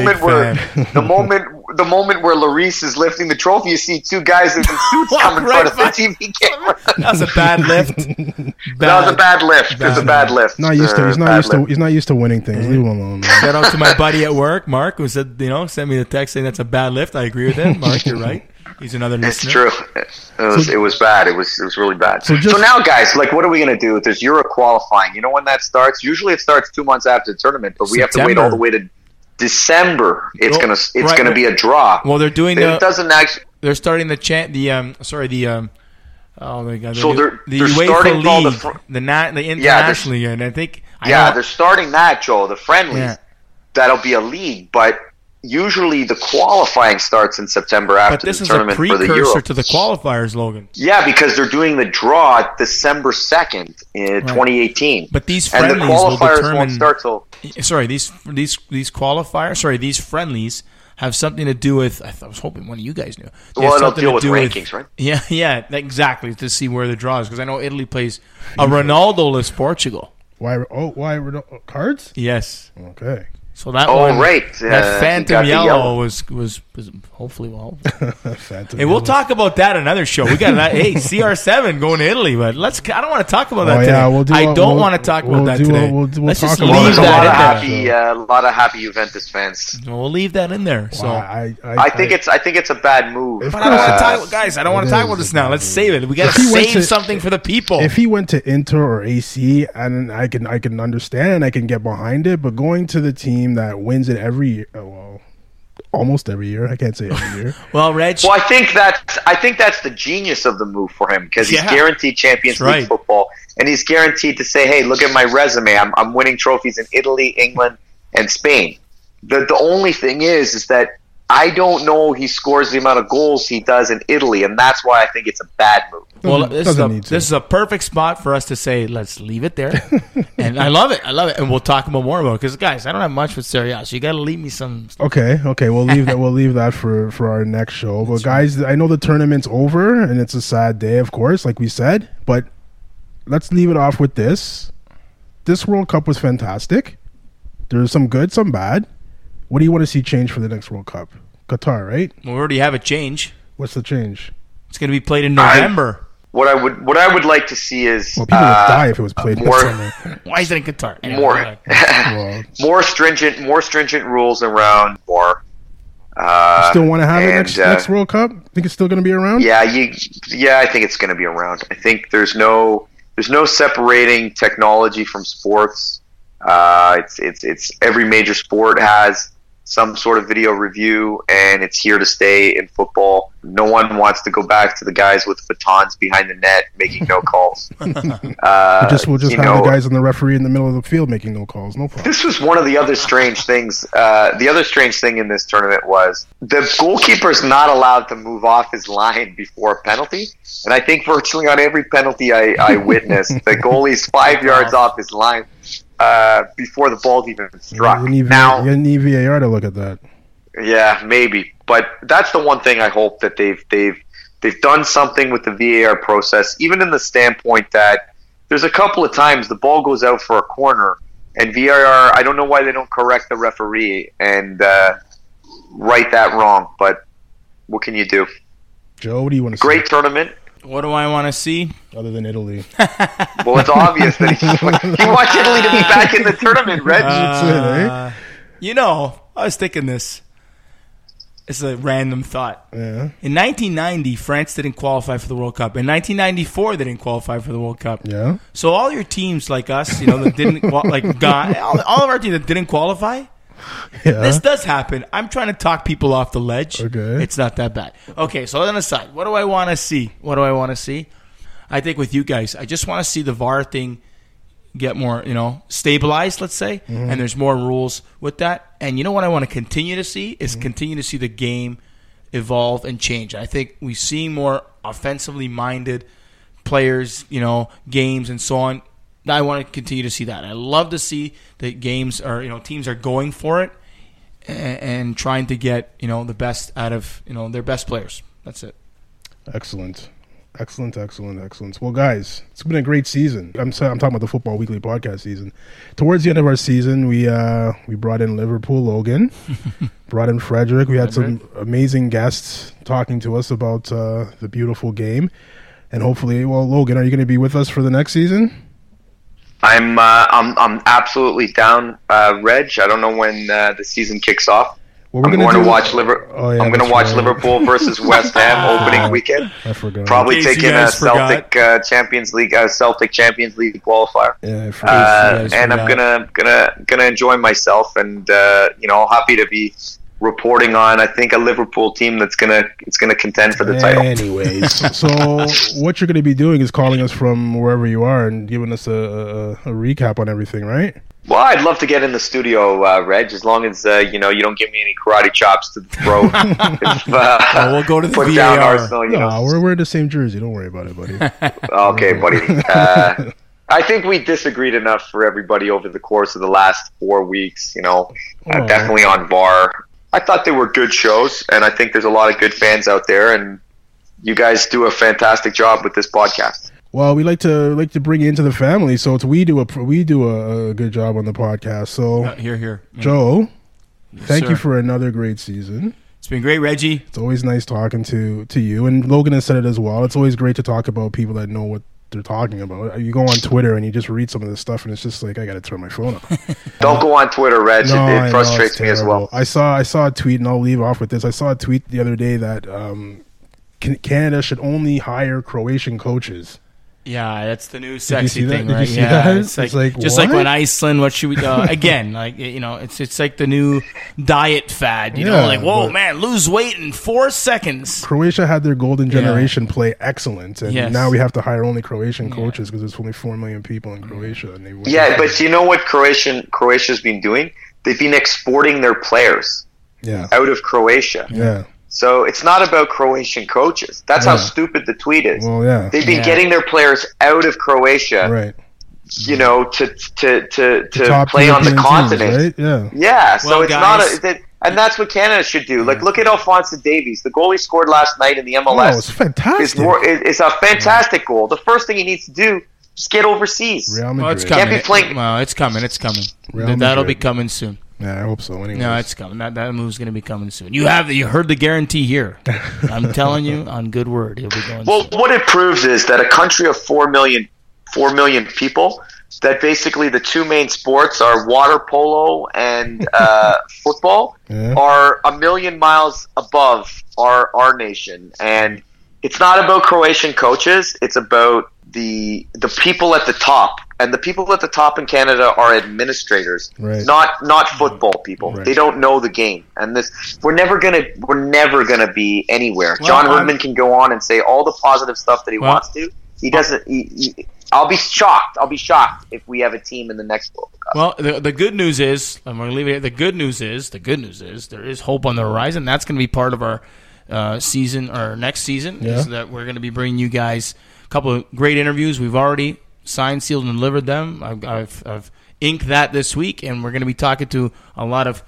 Speaker 9: where Lloris is lifting the trophy, you see two guys in suits come in front of the TV camera.
Speaker 10: That was a bad lift.
Speaker 9: That was a bad lift. It was a bad lift.
Speaker 7: He's not used to winning things. Leave him alone. Man.
Speaker 10: Shout out to my buddy at work, Mark, who said, send me the text saying that's a bad lift. I agree with him. Mark, you're right. He's another listener.
Speaker 9: It's true. It was bad. It was really bad. So now, guys, what are we going to do? There's Euro qualifying. You know when that starts? Usually it starts 2 months after the tournament, but we have to wait all the way to December. It's gonna be a draw.
Speaker 10: Well, they're doing
Speaker 9: They're
Speaker 10: starting the UEFA
Speaker 9: starting
Speaker 10: League, the international league, and I think
Speaker 9: they're starting that, Joe. The friendlies. Yeah. That'll be a league, but usually the qualifying starts in September after the tournament for the Euro.
Speaker 10: But this is a precursor to the qualifiers, Logan.
Speaker 9: Yeah, because they're doing the draw December 2nd in 2018.
Speaker 10: But these friendlies and the qualifiers
Speaker 9: won't start till.
Speaker 10: Sorry, these qualifiers. Sorry, these friendlies have something to do with. I was hoping one of you guys knew.
Speaker 9: Well, it'll deal with rankings, right?
Speaker 10: Yeah, exactly. To see where the draw is, because I know Italy plays a Ronaldo-less Portugal.
Speaker 7: Why Ronaldo cards?
Speaker 10: Yes.
Speaker 7: Okay.
Speaker 10: So that that Phantom Yellow was hopefully well. Hey, we'll talk about that another show. We got CR7 going to Italy, but I don't want to talk about that today. I don't want to talk about that today. Let's just leave that in there.
Speaker 9: A lot of happy Juventus fans.
Speaker 10: We'll leave that in there. So
Speaker 9: I think it's a bad move.
Speaker 10: But I don't want to talk, guys. I don't want to talk about this now. Let's save it. We got to save something for the people.
Speaker 7: If he went to Inter or AC, and I can understand and I can get behind it, but going to the team that wins it every year, almost every year. I can't say every year.
Speaker 10: Well, Reg.
Speaker 9: Well, I think that's the genius of the move for him, because he's guaranteed Champions League football, and he's guaranteed to say, "Hey, look at my resume. I'm winning trophies in Italy, England, and Spain." The only thing is that I don't know he scores the amount of goals he does in Italy, and that's why I think it's a bad move.
Speaker 10: Well, this is a perfect spot for us to say, let's leave it there. And I love it. And we'll talk about more about it. Because, guys, I don't have much with Serie A, so you got to leave me some.
Speaker 7: Okay. We'll leave that. We'll leave that for our next show. But, guys, I know the tournament's over, and it's a sad day, of course, like we said. But let's leave it off with this. This World Cup was fantastic. There's some good, some bad. What do you want to see change for the next World Cup? Qatar, right?
Speaker 10: Well, we already have a change.
Speaker 7: What's the change?
Speaker 10: It's going to be played in November.
Speaker 9: What I would like to see is
Speaker 7: people would die if it was played in summer.
Speaker 10: Why is it in Qatar?
Speaker 9: More stringent rules around war.
Speaker 7: You still want to have it next World Cup? Think it's still going to be around?
Speaker 9: Yeah, I think it's going to be around. I think there's no separating technology from sports. It's every major sport has some sort of video review, and it's here to stay in football. No one wants to go back to the guys with batons behind the net making no calls.
Speaker 7: We'll just have the guys and the referee in the middle of the field making no calls. No problem.
Speaker 9: This was one of the other strange things. The other strange thing in this tournament was the goalkeeper's not allowed to move off his line before a penalty. And I think virtually on every penalty I witnessed, the goalie's 5 yards off his line before the ball even struck.
Speaker 7: You need VAR to look at that.
Speaker 9: Yeah, maybe. But that's the one thing I hope that they've done something with the VAR process, even in the standpoint that there's a couple of times the ball goes out for a corner, and VAR, I don't know why they don't correct the referee and right that wrong, but what can you do?
Speaker 7: Joe, what do you want to see?
Speaker 9: Great tournament.
Speaker 10: What do I want to see?
Speaker 7: Other than Italy.
Speaker 9: Well, it's obvious that he wants Italy to be back in the tournament, Reg.
Speaker 10: You know, I was thinking this. It's a random thought.
Speaker 7: Yeah.
Speaker 10: In 1990, France didn't qualify for the World Cup. In 1994, they didn't qualify for the World Cup.
Speaker 7: Yeah.
Speaker 10: So all your teams like us, you know, that didn't all of our teams that didn't qualify.
Speaker 7: Yeah.
Speaker 10: This does happen. I'm trying to talk people off the ledge.
Speaker 7: Okay.
Speaker 10: It's not that bad. Okay, so on the side, what do I want to see? I think with you guys, I just want to see the VAR thing get more, stabilized, let's say, and there's more rules with that. And you know what I want to continue to see is continue to see the game evolve and change. I think we see more offensively minded players, games and so on. I want to continue to see that. I love to see that games are, teams are going for it and trying to get, the best out of, their best players. That's it.
Speaker 7: Excellent. Well, guys, it's been a great season. I'm talking about the Football Weekly podcast season. Towards the end of our season, we brought in Liverpool Logan, brought in Frederick. We had some amazing guests talking to us about the beautiful game, and hopefully, Logan, are you going to be with us for the next season?
Speaker 9: I'm absolutely down, Reg. I don't know when the season kicks off.
Speaker 7: Well,
Speaker 9: I'm going to watch Liverpool versus West Ham opening weekend.
Speaker 7: I forgot.
Speaker 9: Probably taking a Celtic Champions League qualifier.
Speaker 7: Yeah, I forgot.
Speaker 9: And I'm gonna enjoy myself, and happy to be reporting on, I think, a Liverpool team that's gonna contend for the title.
Speaker 7: Anyways, so what you're gonna be doing is calling us from wherever you are and giving us a recap on everything, right?
Speaker 9: Well, I'd love to get in the studio, Reg, as long as you don't give me any karate chops to the throat.
Speaker 10: We'll go to the
Speaker 9: put
Speaker 10: VAR.
Speaker 9: Down Arsenal,
Speaker 7: we're wearing the same jersey. Don't worry about it, buddy.
Speaker 9: Okay, buddy. I think we disagreed enough for everybody over the course of the last 4 weeks. Definitely on VAR. I thought they were good shows, and I think there's a lot of good fans out there, and you guys do a fantastic job with this podcast.
Speaker 7: Well, we like to bring you into the family, so we do a good job on the podcast. So
Speaker 10: here,
Speaker 7: Joe, thank
Speaker 10: sir.
Speaker 7: you for another great season.
Speaker 10: It's been great, Reggie.
Speaker 7: It's always nice talking to you, and Logan has said it as well. It's always great to talk about people that know what they're talking about. You go on Twitter and you just read some of this stuff, and it's just like, I got to turn my phone off.
Speaker 9: Don't go on Twitter, Reg. It frustrates me as well.
Speaker 7: I saw a tweet, and I'll leave off with this. I saw a tweet the other day that Canada should only hire Croatian coaches.
Speaker 10: Yeah, that's the new sexy thing,
Speaker 7: Did
Speaker 10: right?
Speaker 7: you see that?
Speaker 10: It's like just
Speaker 7: what?
Speaker 10: like when Iceland, what should we do? Again, it's like the new diet fad, whoa, man, lose weight in 4 seconds.
Speaker 7: Croatia had their golden generation play excellent, and now we have to hire only Croatian coaches because there's only 4 million people in Croatia. And
Speaker 9: but you know what Croatia's been doing? They've been exporting their players out of Croatia.
Speaker 7: Yeah.
Speaker 9: So it's not about Croatian coaches. That's how stupid the tweet is.
Speaker 7: Well, yeah.
Speaker 9: They've been getting their players out of Croatia,
Speaker 7: right?
Speaker 9: To play on the continent,
Speaker 7: teams, right?
Speaker 9: Yeah. So
Speaker 10: well,
Speaker 9: it's
Speaker 10: guys,
Speaker 9: not and that's what Canada should do. Like, look at Alphonso Davies. The goal he scored last night in the MLS.
Speaker 7: Oh, it's fantastic.
Speaker 9: It's a fantastic goal. The first thing he needs to do is get overseas.
Speaker 7: Real Madrid.
Speaker 10: Well, it's coming.
Speaker 9: Can't be playing.
Speaker 10: Well, it's coming.
Speaker 7: Real
Speaker 10: That'll
Speaker 7: Madrid.
Speaker 10: be coming soon.
Speaker 7: Yeah, I hope so. Anyways.
Speaker 10: No, it's coming. That move's going to be coming soon. You heard the guarantee here. I'm telling you, on good word, he'll be going.
Speaker 9: Well,
Speaker 10: soon.
Speaker 9: what it proves is that a country of 4 million people, that basically the two main sports are water polo and football, are a million miles above our nation. And it's not about Croatian coaches. It's about the people at the top. And the people at the top in Canada are administrators, not football people.
Speaker 7: Right.
Speaker 9: They don't know the game, and we're never gonna be anywhere.
Speaker 10: Well,
Speaker 9: John Herdman can go on and say all the positive stuff that he wants to. He doesn't. I'll be shocked. I'll be shocked if we have a team in the next World Cup.
Speaker 10: Well, the good news is, I'm going to leave it here. The good news is there is hope on the horizon. That's going to be part of our season, or next season, is that we're going to be bringing you guys a couple of great interviews. We've already signed, sealed, and delivered them. I've inked that this week, and we're going to be talking to a lot of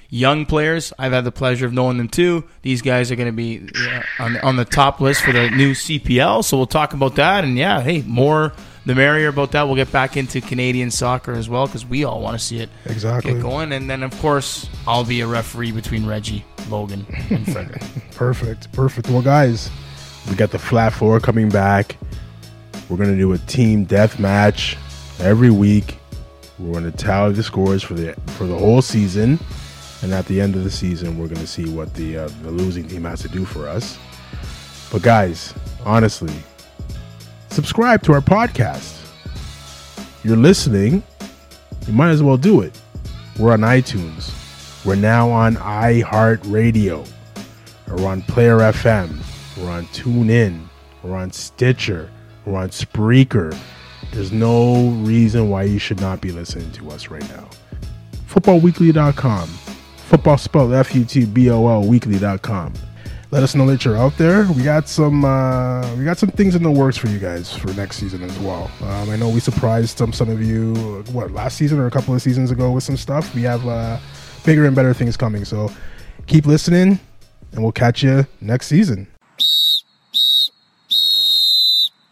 Speaker 10: young players. I've had the pleasure of knowing them too. These guys are going to be on the top list for the new CPL, so we'll talk about that. And yeah, hey, more the merrier about that. We'll get back into Canadian soccer as well because we all want to see it get going. And then, of course, I'll be a referee between Reggie, Logan, and Frederick.
Speaker 7: Perfect. Well, guys, we got the Flat Four coming back. We're going to do a team death match every week. We're going to tally the scores for the whole season. And at the end of the season, we're going to see what the losing team has to do for us. But guys, honestly, subscribe to our podcast. You're listening, you might as well do it. We're on iTunes. We're now on iHeartRadio. We're on Player FM. We're on TuneIn. We're on Stitcher. We're on Spreaker. There's no reason why you should not be listening to us right now. Footballweekly.com. Football spelled FUTBOL weekly.com. Let us know that you're out there. We got some things in the works for you guys for next season as well. I know we surprised some of you, last season or a couple of seasons ago with some stuff. We have bigger and better things coming. So keep listening, and we'll catch you next season.